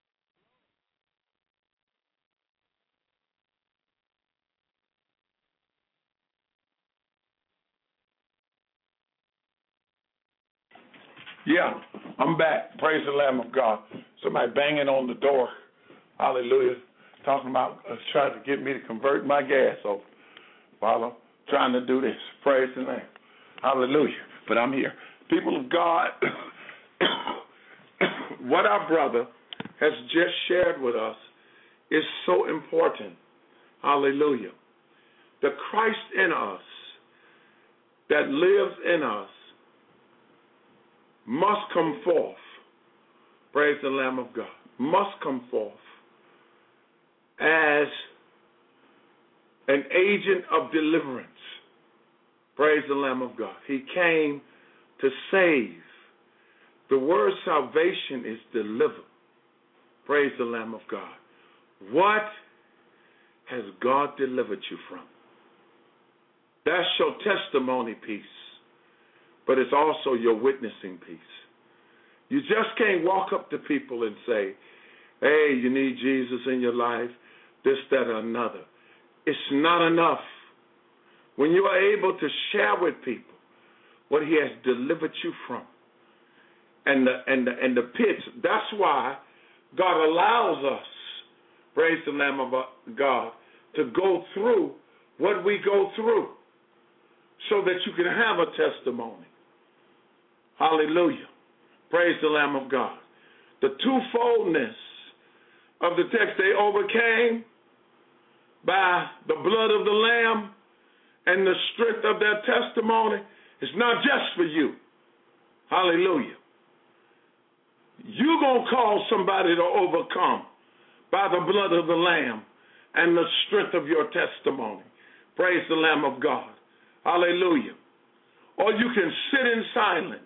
Yeah, I'm back. Praise the Lamb of God. Somebody banging on the door. Hallelujah. Talking about uh, trying to get me to convert my gas over while I'm trying to do this. Praise the Lamb. Hallelujah. But I'm here. People of God, what our brother has just shared with us is so important. Hallelujah. The Christ in us that lives in us must come forth. Praise the Lamb of God. Must come forth as an agent of deliverance. Praise the Lamb of God. He came to save. The word salvation is deliver. Praise the Lamb of God. What has God delivered you from? That's your testimony piece, but it's also your witnessing piece. You just can't walk up to people and say, hey, you need Jesus in your life, this, that, or another. It's not enough. When you are able to share with people what he has delivered you from and the, and the, and the pits, that's why God allows us, praise the Lamb of God, to go through what we go through so that you can have a testimony. Hallelujah. Praise the Lamb of God. The twofoldness of the text, they overcame by the blood of the Lamb and the strength of their testimony. It's not just for you. Hallelujah. You're going to cause somebody to overcome by the blood of the Lamb and the strength of your testimony. Praise the Lamb of God. Hallelujah. Or you can sit in silence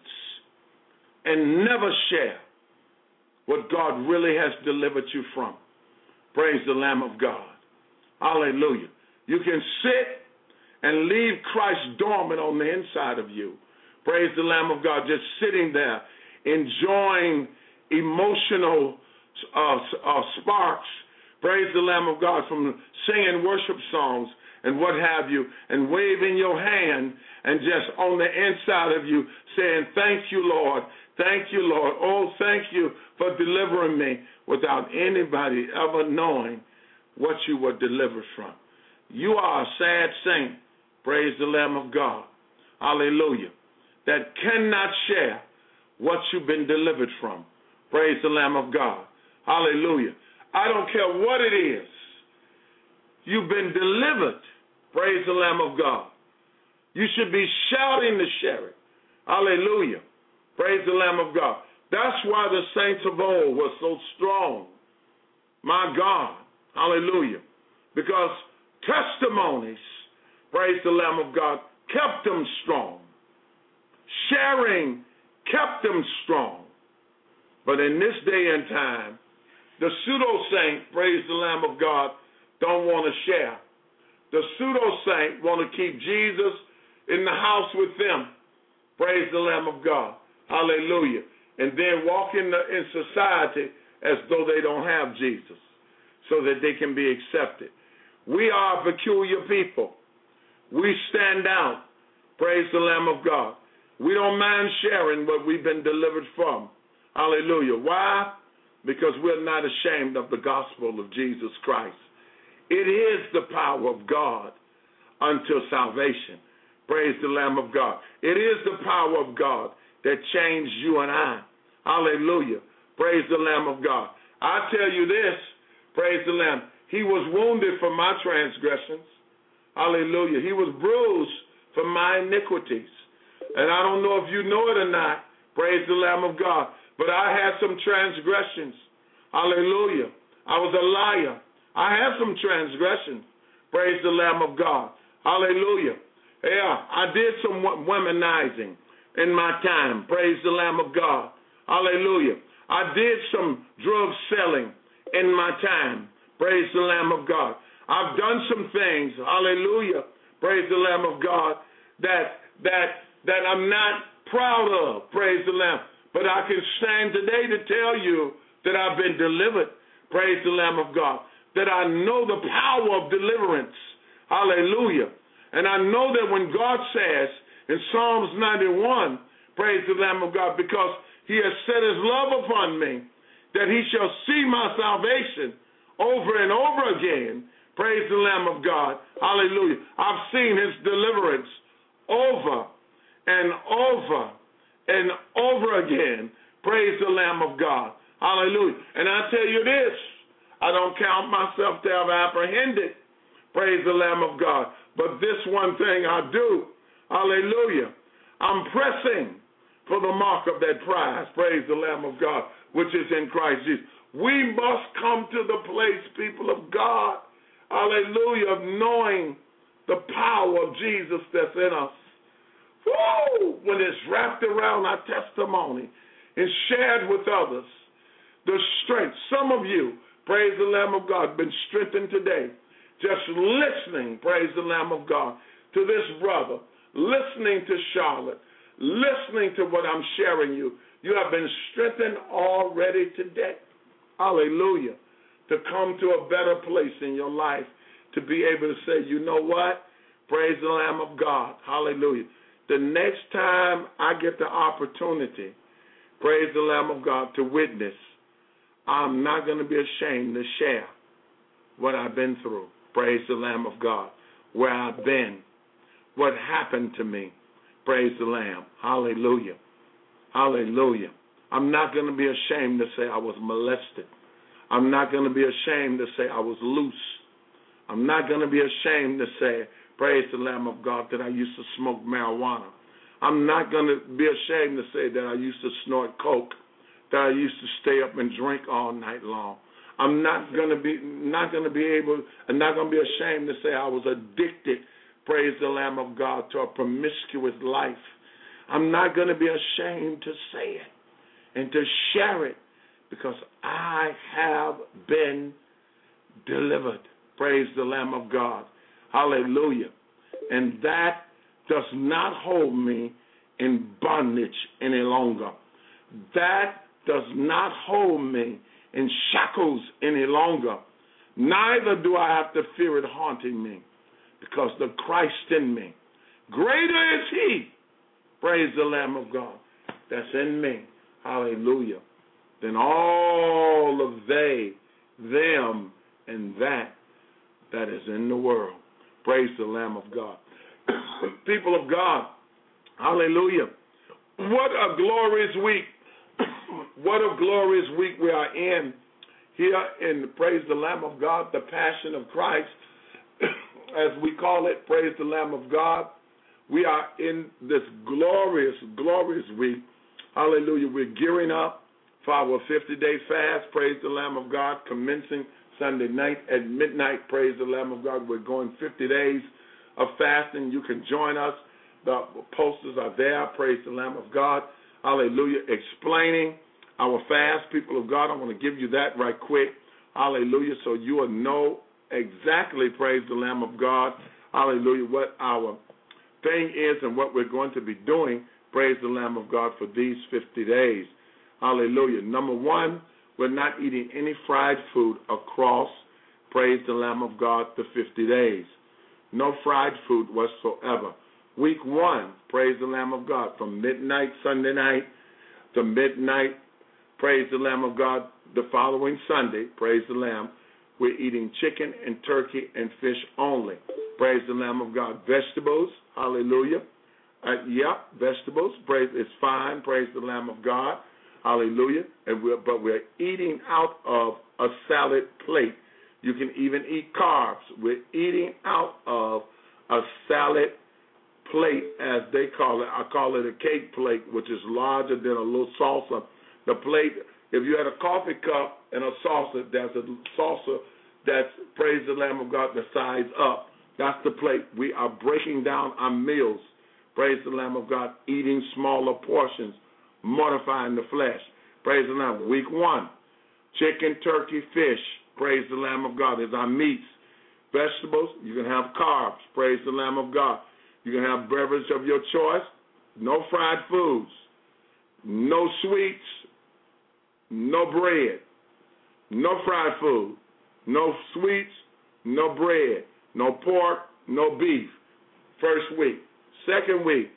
and never share what God really has delivered you from. Praise the Lamb of God. Hallelujah. You can sit and leave Christ dormant on the inside of you. Praise the Lamb of God, just sitting there, enjoying emotional uh, uh, sparks. Praise the Lamb of God, from singing worship songs and what have you, and waving your hand and just on the inside of you saying, thank you, Lord. Thank you, Lord. Oh, thank you for delivering me, without anybody ever knowing what you were delivered from. You are a sad saint, praise the Lamb of God, hallelujah, that cannot share what you've been delivered from. Praise the Lamb of God, hallelujah. I don't care what it is. You've been delivered, praise the Lamb of God. You should be shouting to share it, hallelujah. Praise the Lamb of God. That's why the saints of old were so strong. My God. Hallelujah. Because testimonies, praise the Lamb of God, kept them strong. Sharing kept them strong. But in this day and time, the pseudo-saint, praise the Lamb of God, don't want to share. The pseudo-saint want to keep Jesus in the house with them. Praise the Lamb of God. Hallelujah. And then walk in, the, in society as though they don't have Jesus, so that they can be accepted. We are a peculiar people. We stand out. Praise the Lamb of God. We don't mind sharing what we've been delivered from. Hallelujah. Why? Because we're not ashamed of the gospel of Jesus Christ. It is the power of God unto salvation. Praise the Lamb of God. It is the power of God that changed you and I. Hallelujah. Praise the Lamb of God. I tell you this, praise the Lamb, he was wounded for my transgressions. Hallelujah. He was bruised for my iniquities. And I don't know if you know it or not, praise the Lamb of God, but I had some transgressions. Hallelujah. I was a liar. I had some transgressions. Praise the Lamb of God. Hallelujah. Yeah, I did some womanizing in my time. Praise the Lamb of God. Hallelujah. I did some drug selling in my time. Praise the Lamb of God. I've done some things, hallelujah, praise the Lamb of God, that that that I'm not proud of, praise the Lamb. But I can stand today to tell you that I've been delivered. Praise the Lamb of God. That I know the power of deliverance. Hallelujah. And I know that when God says in Psalms ninety-one, praise the Lamb of God, because he has set his love upon me, that he shall see my salvation over and over again. Praise the Lamb of God. Hallelujah. I've seen his deliverance over and over and over again. Praise the Lamb of God. Hallelujah. And I tell you this, I don't count myself to have apprehended. Praise the Lamb of God. But this one thing I do. Hallelujah. I'm pressing for the mark of that prize. Praise the Lamb of God, which is in Christ Jesus. We must come to the place, people of God, hallelujah, of knowing the power of Jesus that's in us. Woo! When it's wrapped around our testimony and shared with others, the strength. Some of you, praise the Lamb of God, been strengthened today. Just listening, praise the Lamb of God, to this brother, listening to Charlotte, listening to what I'm sharing you. You have been strengthened already today. Hallelujah. To come to a better place in your life, to be able to say, you know what? Praise the Lamb of God. Hallelujah. The next time I get the opportunity, praise the Lamb of God, to witness, I'm not going to be ashamed to share what I've been through. Praise the Lamb of God. Where I've been. What happened to me. Praise the Lamb. Hallelujah. Hallelujah. I'm not going to be ashamed to say I was molested. I'm not going to be ashamed to say I was loose. I'm not going to be ashamed to say, praise the Lamb of God, that I used to smoke marijuana. I'm not going to be ashamed to say that I used to snort coke, that I used to stay up and drink all night long. I'm not going to be not going to be able, I'm not going to be ashamed to say I was addicted, praise the Lamb of God, to a promiscuous life. I'm not going to be ashamed to say it and to share it because I have been delivered. Praise the Lamb of God. Hallelujah. And that does not hold me in bondage any longer. That does not hold me in shackles any longer. Neither do I have to fear it haunting me because the Christ in me, greater is he, praise the Lamb of God, that's in me, hallelujah, than all of they, them, and that that is in the world. Praise the Lamb of God. People of God, hallelujah. What a glorious week. What a glorious week we are in here in, praise the Lamb of God, the Passion of Christ, as we call it, praise the Lamb of God. We are in this glorious, glorious week. Hallelujah. We're gearing up for our fifty-day fast, praise the Lamb of God, commencing Sunday night at midnight, praise the Lamb of God. We're going fifty days of fasting. You can join us. The posters are there, praise the Lamb of God. Hallelujah. Explaining our fast, people of God. I want to give you that right quick. Hallelujah. So you will know exactly, praise the Lamb of God. Hallelujah. What our thing is and what we're going to be doing, praise the Lamb of God, for these fifty days. Hallelujah. Number one, we're not eating any fried food across, praise the Lamb of God, the fifty days. No fried food whatsoever. Week one, praise the Lamb of God, from midnight Sunday night to midnight, praise the Lamb of God, the following Sunday, praise the Lamb, we're eating chicken and turkey and fish only. Praise the Lamb of God. Vegetables, hallelujah. Uh, yeah, vegetables, praise, it's fine, praise the Lamb of God. Hallelujah. And we're, but we're eating out of a salad plate. You can even eat carbs. We're eating out of a salad plate, as they call it. I call it a cake plate, which is larger than a little salsa. The plate, if you had a coffee cup and a salsa, that's a salsa that's, praise the Lamb of God, the size up. That's the plate. We are breaking down our meals, praise the Lamb of God, eating smaller portions, mortifying the flesh. Praise the Lamb. Week one, chicken, turkey, fish. Praise the Lamb of God. Is our meats. Vegetables, you can have carbs. Praise the Lamb of God. You can have beverage of your choice. No fried foods. no sweets, no bread, no fried food, no sweets, no bread, no pork, no beef. First week. Second week,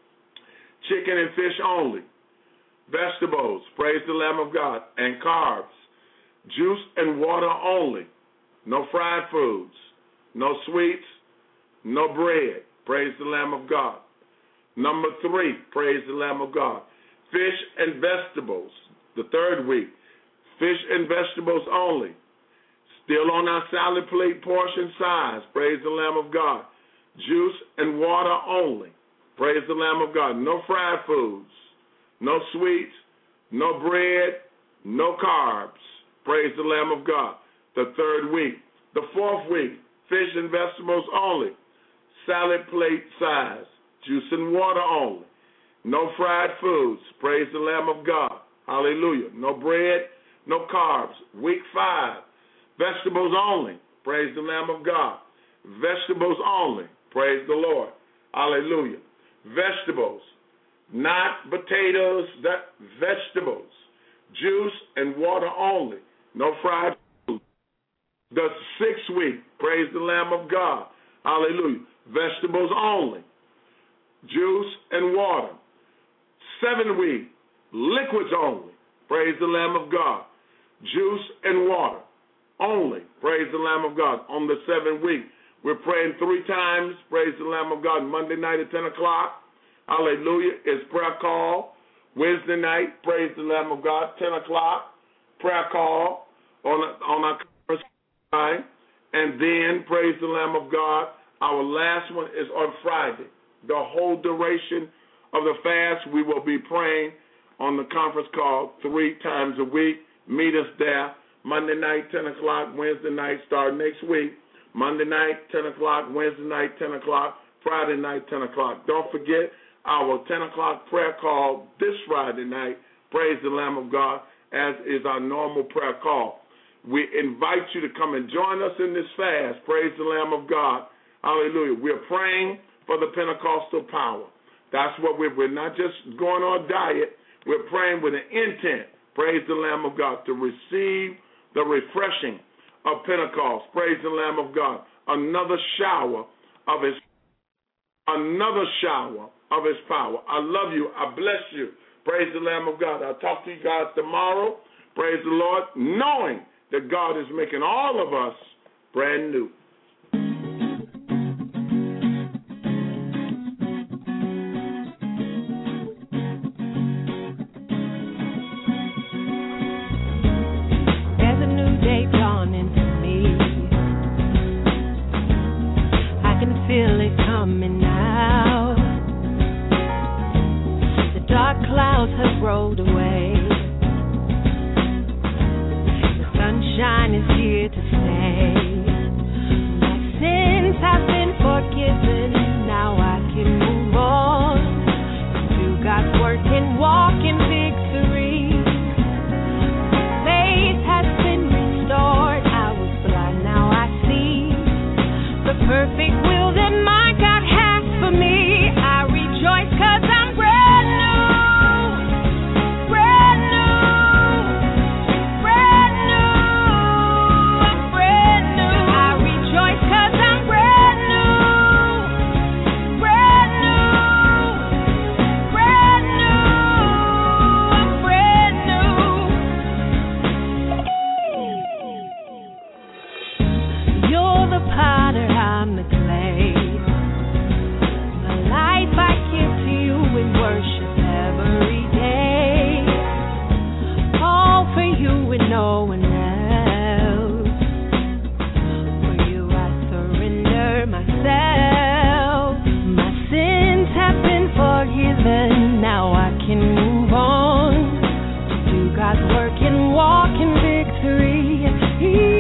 chicken and fish only. Vegetables, praise the Lamb of God, and carbs. Juice and water only. No fried foods, no sweets, no bread. Praise the Lamb of God. Number three, praise the Lamb of God. Fish and vegetables. The third week, fish and vegetables only. Still on our salad plate portion size. Praise the Lamb of God. Juice and water only. Praise the Lamb of God. No fried foods, no sweets, no bread, no carbs. Praise the Lamb of God. The third week. The fourth week, fish and vegetables only. Salad plate size. Juice and water only. No fried foods. Praise the Lamb of God. Hallelujah. No bread, no carbs. Week five, vegetables only. Praise the Lamb of God. Vegetables only. Praise the Lord. Hallelujah. Vegetables, not potatoes, that vegetables. Juice and water only. No fried food. The sixth week, praise the Lamb of God. Hallelujah. Vegetables only. Juice and water. Seventh week, liquids only. Praise the Lamb of God. Juice and water only. Praise the Lamb of God. On the seventh week, we're praying three times. Praise the Lamb of God. Monday night at ten o'clock. Hallelujah. It's prayer call. Wednesday night, praise the Lamb of God, ten o'clock. Prayer call on, on our conference line. And then, praise the Lamb of God, our last one is on Friday. The whole duration of the fast, we will be praying on the conference call three times a week. Meet us there. Monday night, ten o'clock. Wednesday night, start next week. Monday night, ten o'clock. Wednesday night, ten o'clock. Friday night, ten o'clock. Don't forget our ten o'clock prayer call this Friday night. Praise the Lamb of God, as is our normal prayer call. We invite you to come and join us in this fast. Praise the Lamb of God. Hallelujah. We're praying for the Pentecostal power. That's what we're, we're not just going on diet. We're praying with an intent, praise the Lamb of God, to receive the refreshing of Pentecost. Praise the Lamb of God. Another shower of his another shower of his power. I love you. I bless you. Praise the Lamb of God. I'll talk to you guys tomorrow. Praise the Lord, knowing that God is making all of us brand new. Rolled away. The sunshine is here to stay. My sins have been forgiven. Now I can move on. Do God's work and walk in victory. Faith has been restored. I was blind, now I see the perfect will that my God has for me. I rejoice 'cause I'm brand new. Now I can move on to do God's work and walk in victory. He